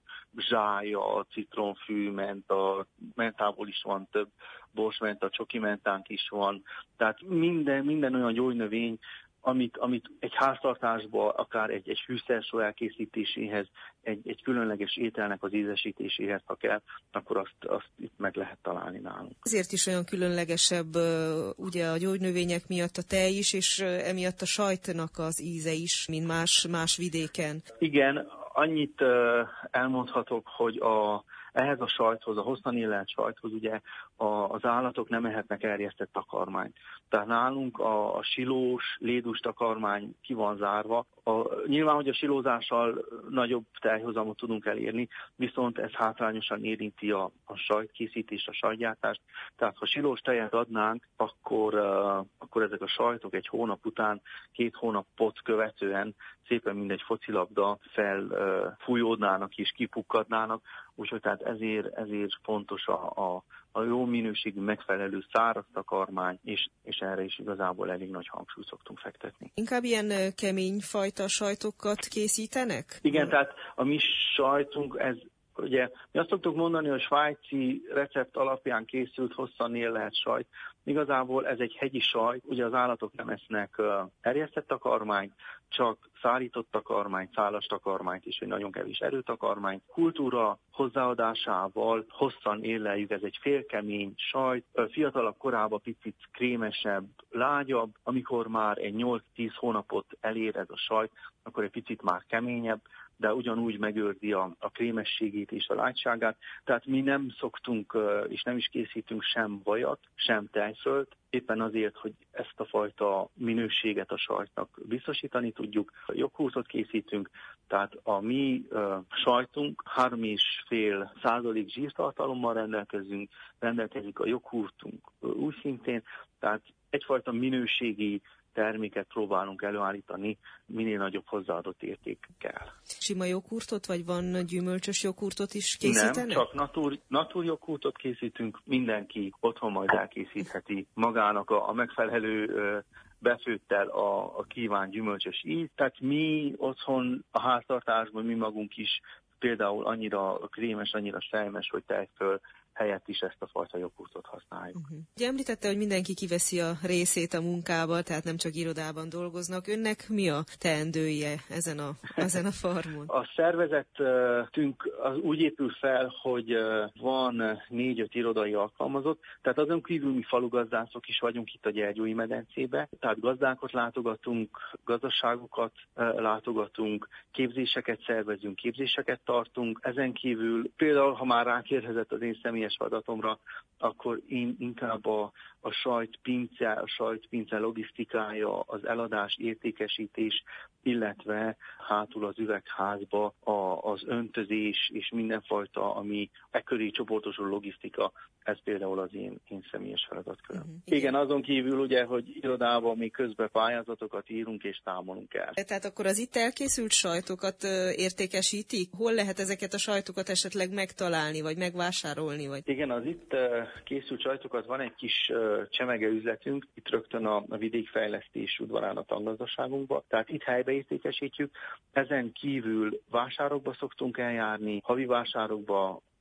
zsája, citronfű, menta, mentából is van több, borsmenta, csokimentánk is van, tehát minden, minden olyan gyógynövény, Amit, amit egy háztartásban, akár egy, egy fűszersó elkészítéséhez, egy, egy különleges ételnek az ízesítéséhez, ha kell, akkor azt, azt itt meg lehet találni nálunk. Ezért is olyan különlegesebb ugye a gyógynövények miatt a tej is, és emiatt a sajtnak az íze is, mint más, más vidéken. Igen, annyit elmondhatok, hogy a ehhez a sajthoz, a hosszan illelt sajthoz ugye a, az állatok nem ehetnek erjesztett takarmányt. Tehát nálunk a, a silós, lédús takarmány ki van zárva. A, nyilván, hogy a silózással nagyobb tejhozamot tudunk elérni, viszont ez hátrányosan érinti a, a sajtkészítést, a sajtgyártást. Tehát ha silós tejet adnánk, akkor, uh, akkor ezek a sajtok egy hónap után, két hónapot követően szépen mindegy focilabda felfújódnának uh, és kipukkadnának. Úgyhogy tehát ezért, ezért fontos a, a, a jó minőségű, megfelelő száraz takarmány, és, és erre is igazából elég nagy hangsúlyt szoktunk fektetni. Inkább ilyen kemény fajta sajtokat készítenek? Igen, tehát a mi sajtunk, ez ugye, mi azt szoktuk mondani, hogy a svájci recept alapján készült hosszan éllelt sajt. Igazából ez egy hegyi sajt, ugye az állatok nem esznek uh, erjesztett takarmányt, csak szárított takarmányt, szálas takarmányt és egy nagyon kevés erőtakarmányt. Kultúra hozzáadásával hosszan éleljük, ez egy félkemény sajt, fiatalabb korában picit krémesebb, lágyabb, amikor már egy nyolc-tíz hónapot elér ez a sajt, akkor egy picit már keményebb, de ugyanúgy megőrzi a, a krémességét és a lágyságát. Tehát mi nem szoktunk és nem is készítünk sem vajat, sem tejfölt, éppen azért, hogy ezt a fajta minőséget a sajtnak biztosítani tudjuk. Joghurtot készítünk, tehát a mi uh, sajtunk három és fél százalék zsírtartalommal rendelkezünk, rendelkezik a joghurtunk uh, úgy szintén, tehát egyfajta minőségi terméket próbálunk előállítani, minél nagyobb hozzáadott értékkel. Sima joghurtot, vagy van gyümölcsös joghurtot is készítenek? Nem, csak natur, natur joghurtot készítünk, mindenki otthon majd elkészítheti magának a, a megfelelő uh, befőttel a, a kívánt gyümölcsös íz. Tehát mi otthon a háztartásban, mi magunk is például annyira krémes, annyira sejmes, hogy tejföl helyett is ezt a fajta joghurtot használjuk. Uh-huh. Ugye említette, hogy mindenki kiveszi a részét a munkába, tehát nem csak irodában dolgoznak. Önnek mi a teendője ezen a, ezen a farmon? A szervezetünk az úgy épül fel, hogy van négy-öt irodai alkalmazott, tehát azon kívül mi falugazdászok is vagyunk itt a Gyergyói medencébe, tehát gazdákat látogatunk, gazdaságokat látogatunk, képzéseket szervezünk, képzéseket tartunk. Ezen kívül például, ha már rákérdezett az én személyes feladatomra, akkor én inkább a, a sajtpince, a sajtpince logisztikája, az eladás, értékesítés, illetve hátul az üvegházba a, az öntözés és mindenfajta, ami e köré csoportosul logisztika, ez például az én, én személyes feladatköröm. Uh-huh. Igen. Igen, azon kívül ugye, hogy irodában mi közben pályázatokat írunk és számolunk el. Tehát akkor az itt elkészült sajtokat ö, értékesítik? Hol lehet ezeket a sajtokat esetleg megtalálni, vagy megvásárolni? Vagy? Igen, az itt uh, készült sajtokat van egy kis uh, csemege üzletünk, itt rögtön a, a vidékfejlesztés udvarán a tangazdaságunkban, tehát itt helybe értékesítjük. Ezen kívül vásárokba szoktunk eljárni, havi vásárokba,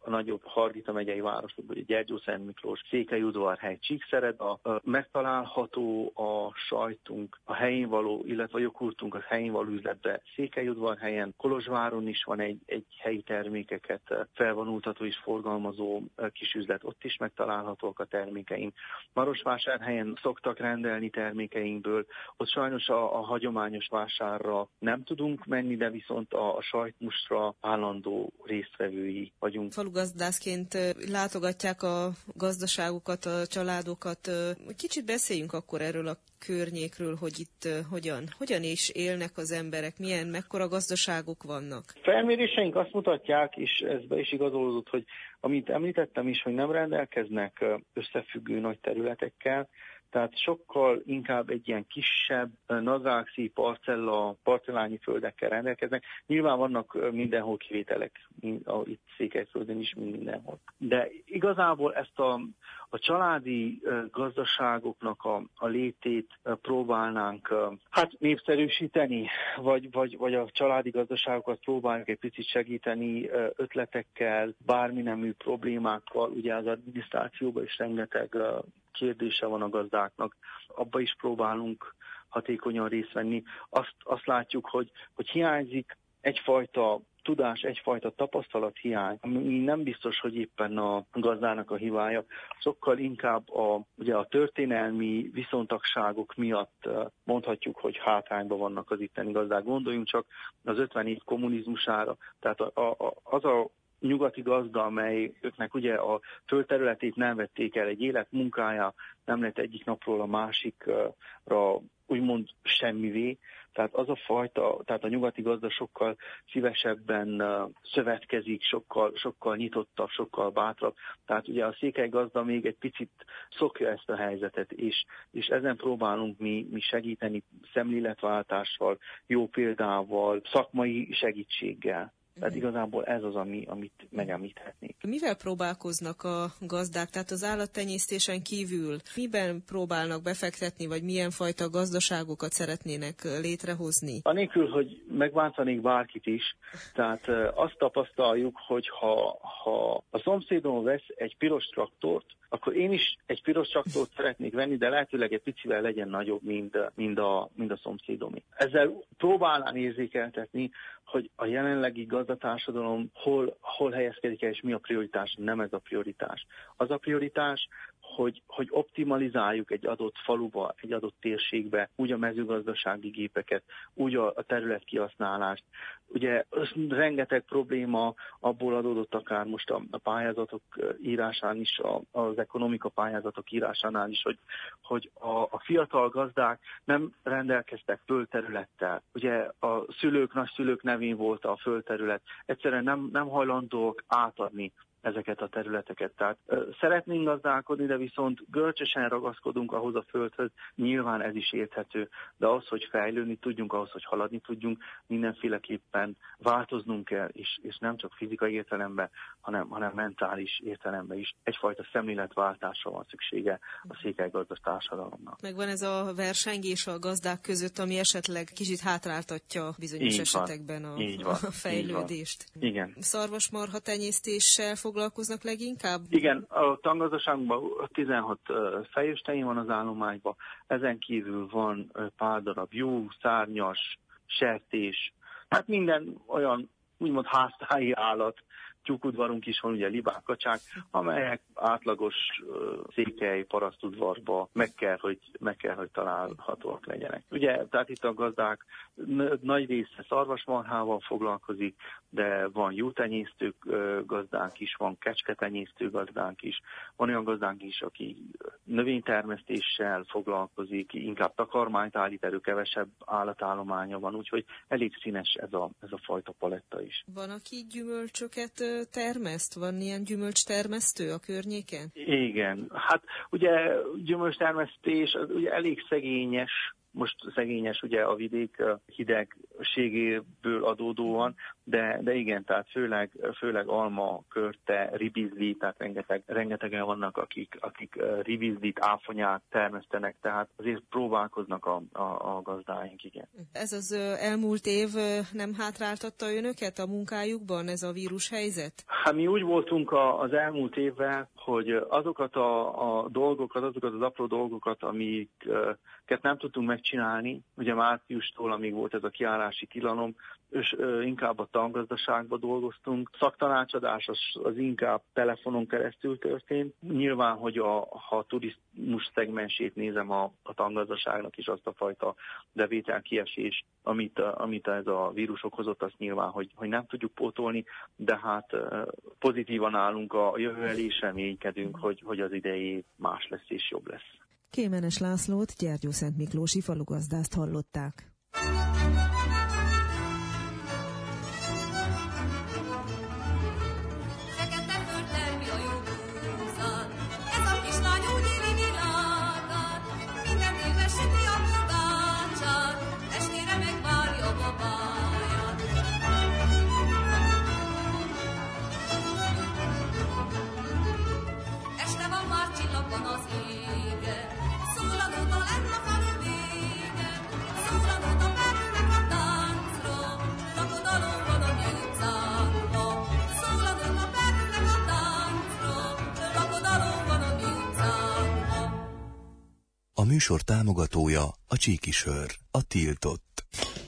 a nagyobb Hargita megyei városok, vagy Gyergyószent Miklós, Székelyudvarhely, Csíkszereda, megtalálható a sajtunk, a helyén való, illetve a joghurtunk a helyén való üzletbe Székelyudvarhelyen, Kolozsváron is van egy, egy helyi termékeket felvonultató és forgalmazó kis üzlet, ott is megtalálhatóak a termékeink. Marosvásárhelyen szoktak rendelni termékeinkből, ott sajnos a, a hagyományos vásárra nem tudunk menni, de viszont a, a sajtmustra állandó résztvevői vagyunk. Falugazdászként látogatják a gazdaságokat, a családokat. Kicsit beszéljünk akkor erről a környékről, hogy itt hogyan, hogyan is élnek az emberek, milyen, mekkora gazdaságok vannak. Felméréseink azt mutatják, és ez be is igazolódott, hogy amit említettem is, hogy nem rendelkeznek összefüggő nagy területekkel, tehát sokkal inkább egy ilyen kisebb, nadrágszi parcella, parcellányi földekkel rendelkeznek. Nyilván vannak mindenhol kivételek, itt Székelyföldön is, mindenhol. De igazából ezt a, a családi gazdaságoknak a, a létét próbálnánk hát népszerűsíteni, vagy, vagy, vagy a családi gazdaságokat próbáljuk egy picit segíteni ötletekkel, bármi nemű problémákkal. Ugye az adminisztrációban is rengeteg kérdése van a gazdáknak, abba is próbálunk hatékonyan részt venni. Azt, azt látjuk, hogy, hogy hiányzik egyfajta tudás, egyfajta tapasztalat hiány, ami nem biztos, hogy éppen a gazdának a hibája, sokkal inkább a, ugye a történelmi viszontagságok miatt mondhatjuk, hogy hátrányban vannak az itteni gazdák. Gondoljunk csak az ötven év kommunizmusára, tehát a, a, az a nyugati gazda, amelyeknek ugye a földterületét nem vették el, egy élet munkája nem lett egyik napról a másikra úgymond semmivé. Tehát az a fajta, tehát a nyugati gazda sokkal szívesebben szövetkezik, sokkal, sokkal nyitottabb, sokkal bátrabb. Tehát ugye a székely gazda még egy picit szokja ezt a helyzetet, és, és ezen próbálunk mi, mi segíteni szemléletváltással, jó példával, szakmai segítséggel. Tehát igazából ez az, ami, amit megemlíthetnék. Mivel próbálkoznak a gazdák? Tehát az állattenyésztésen kívül miben próbálnak befektetni, vagy milyen fajta gazdaságokat szeretnének létrehozni? Anélkül, hogy megbántanék bárkit is, tehát azt tapasztaljuk, hogy ha, ha a szomszédom vesz egy piros traktort, akkor én is egy piros traktort szeretnék venni, de lehetőleg egy picivel legyen nagyobb, mint, mint, a, mint a szomszédomé. Ezzel próbálnám érzékeltetni, hogy a jelenlegi gazdatársadalom hol, hol helyezkedik el, és mi a prioritás. Nem ez a prioritás. Az a prioritás, hogy, hogy optimalizáljuk egy adott faluba, egy adott térségbe, úgy a mezőgazdasági gépeket, úgy a, a területkihasználást. Ugye rengeteg probléma abból adódott akár most a, a pályázatok írásán is, a, az ekonomika pályázatok írásánál is, hogy, hogy a, a fiatal gazdák nem rendelkeztek földterülettel. Ugye a szülők, nagyszülők nevén volt a földterület. Egyszerűen nem, nem hajlandók átadni ezeket a területeket. Tehát ö, szeretnénk gazdálkodni, de viszont görcsösen ragaszkodunk ahhoz a földhöz, nyilván ez is érthető, de az, hogy fejlődni tudjunk, ahhoz, hogy haladni tudjunk, mindenféleképpen változnunk kell, és, és nem csak fizikai értelemben, hanem, hanem mentális értelemben is. Egyfajta szemléletváltásra van szüksége a székely gazdas társadalomnak. Megvan ez a versengés a gazdák között, ami esetleg kicsit hátráltatja bizonyos így esetekben van, a, van, a fejlődést. Igen. Szarvasmarha tenyésztéssel foglalkoznak leginkább? Igen, a tangazdaságunkban tizenhat fejős tehén van az állományban, ezen kívül van pár darab jó, szárnyas, sertés, hát minden olyan úgymond háztáji állat, tyúkudvarunk is van, ugye libákacsák, amelyek átlagos uh, székely parasztudvarba meg kell, hogy, meg kell, hogy találhatóak legyenek. Ugye, tehát itt a gazdák n- nagy része szarvasmarhával foglalkozik, de van juhtenyésztő uh, gazdánk is, van kecsketenyésztő gazdánk is, van olyan gazdánk is, aki növénytermesztéssel foglalkozik, inkább takarmányt állít elő, kevesebb állatállománya van, úgyhogy elég színes ez a, ez a fajta paletta is. Van, aki gyümölcsöket termeszt? Van ilyen gyümölcstermesztő a környéken? Igen, hát ugye gyümölcstermesztés az ugye elég szegényes, most szegényes ugye a vidék, hideg, minőségéből adódóan, de, de igen, tehát főleg, főleg alma, körte, ribizli, tehát rengeteg, rengetegen vannak, akik, akik ribizlit, áfonyát termesztenek, tehát azért próbálkoznak a, a, a gazdáink, igen. Ez az elmúlt év nem hátráltatta önöket a munkájukban, ez a vírushelyzet? Hát mi úgy voltunk a, az elmúlt évvel, hogy azokat a, a dolgokat, azokat az apró dolgokat, amiket nem tudtunk megcsinálni, ugye márciustól, amíg volt ez a kiállási tilalom, és inkább a tangazdaságban dolgoztunk. Szaktanácsadás az, az inkább telefonon keresztül történt. Nyilván, hogy a, ha a turizmus szegmensét nézem a, a tangazdaságnak is azt a fajta bevételkiesés, amit, amit ez a vírus okozott, azt nyilván, hogy, hogy nem tudjuk pótolni, de hát pozitívan állunk a jövő elé, és reménykedünk, hogy, hogy az idei más lesz és jobb lesz. Kémenes Lászlót, Gyergyószentmiklósi falugazdást hallották. A műsor támogatója a Csíki Sör, a tiltott.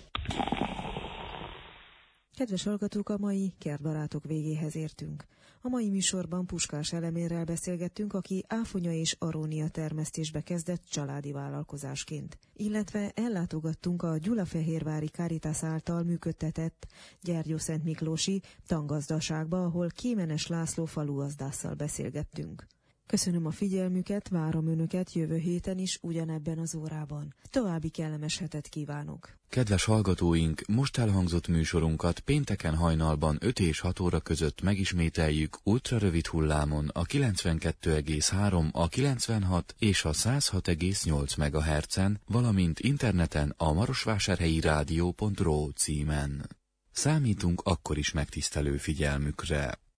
Kedves hallgatók, a mai Kertbarátok végéhez értünk. A mai műsorban Puskás Elemérrel beszélgettünk, aki áfonya és arónia termesztésbe kezdett családi vállalkozásként. Illetve ellátogattunk a Gyulafehérvári Caritas által működtetett Gyergyószentmiklósi tangazdaságba, ahol Kémenes László falugazdásszal beszélgettünk. Köszönöm a figyelmüket, várom önöket jövő héten is ugyanebben az órában. További kellemes hetet kívánok! Kedves hallgatóink, most elhangzott műsorunkat pénteken hajnalban öt és hat óra között megismételjük ultrarövid hullámon a kilencvenkettő egész három, a kilencvenhat és a száz hat egész nyolc megahertzen, valamint interneten a marosvásárhelyi rádió pont ro címen. Számítunk akkor is megtisztelő figyelmükre.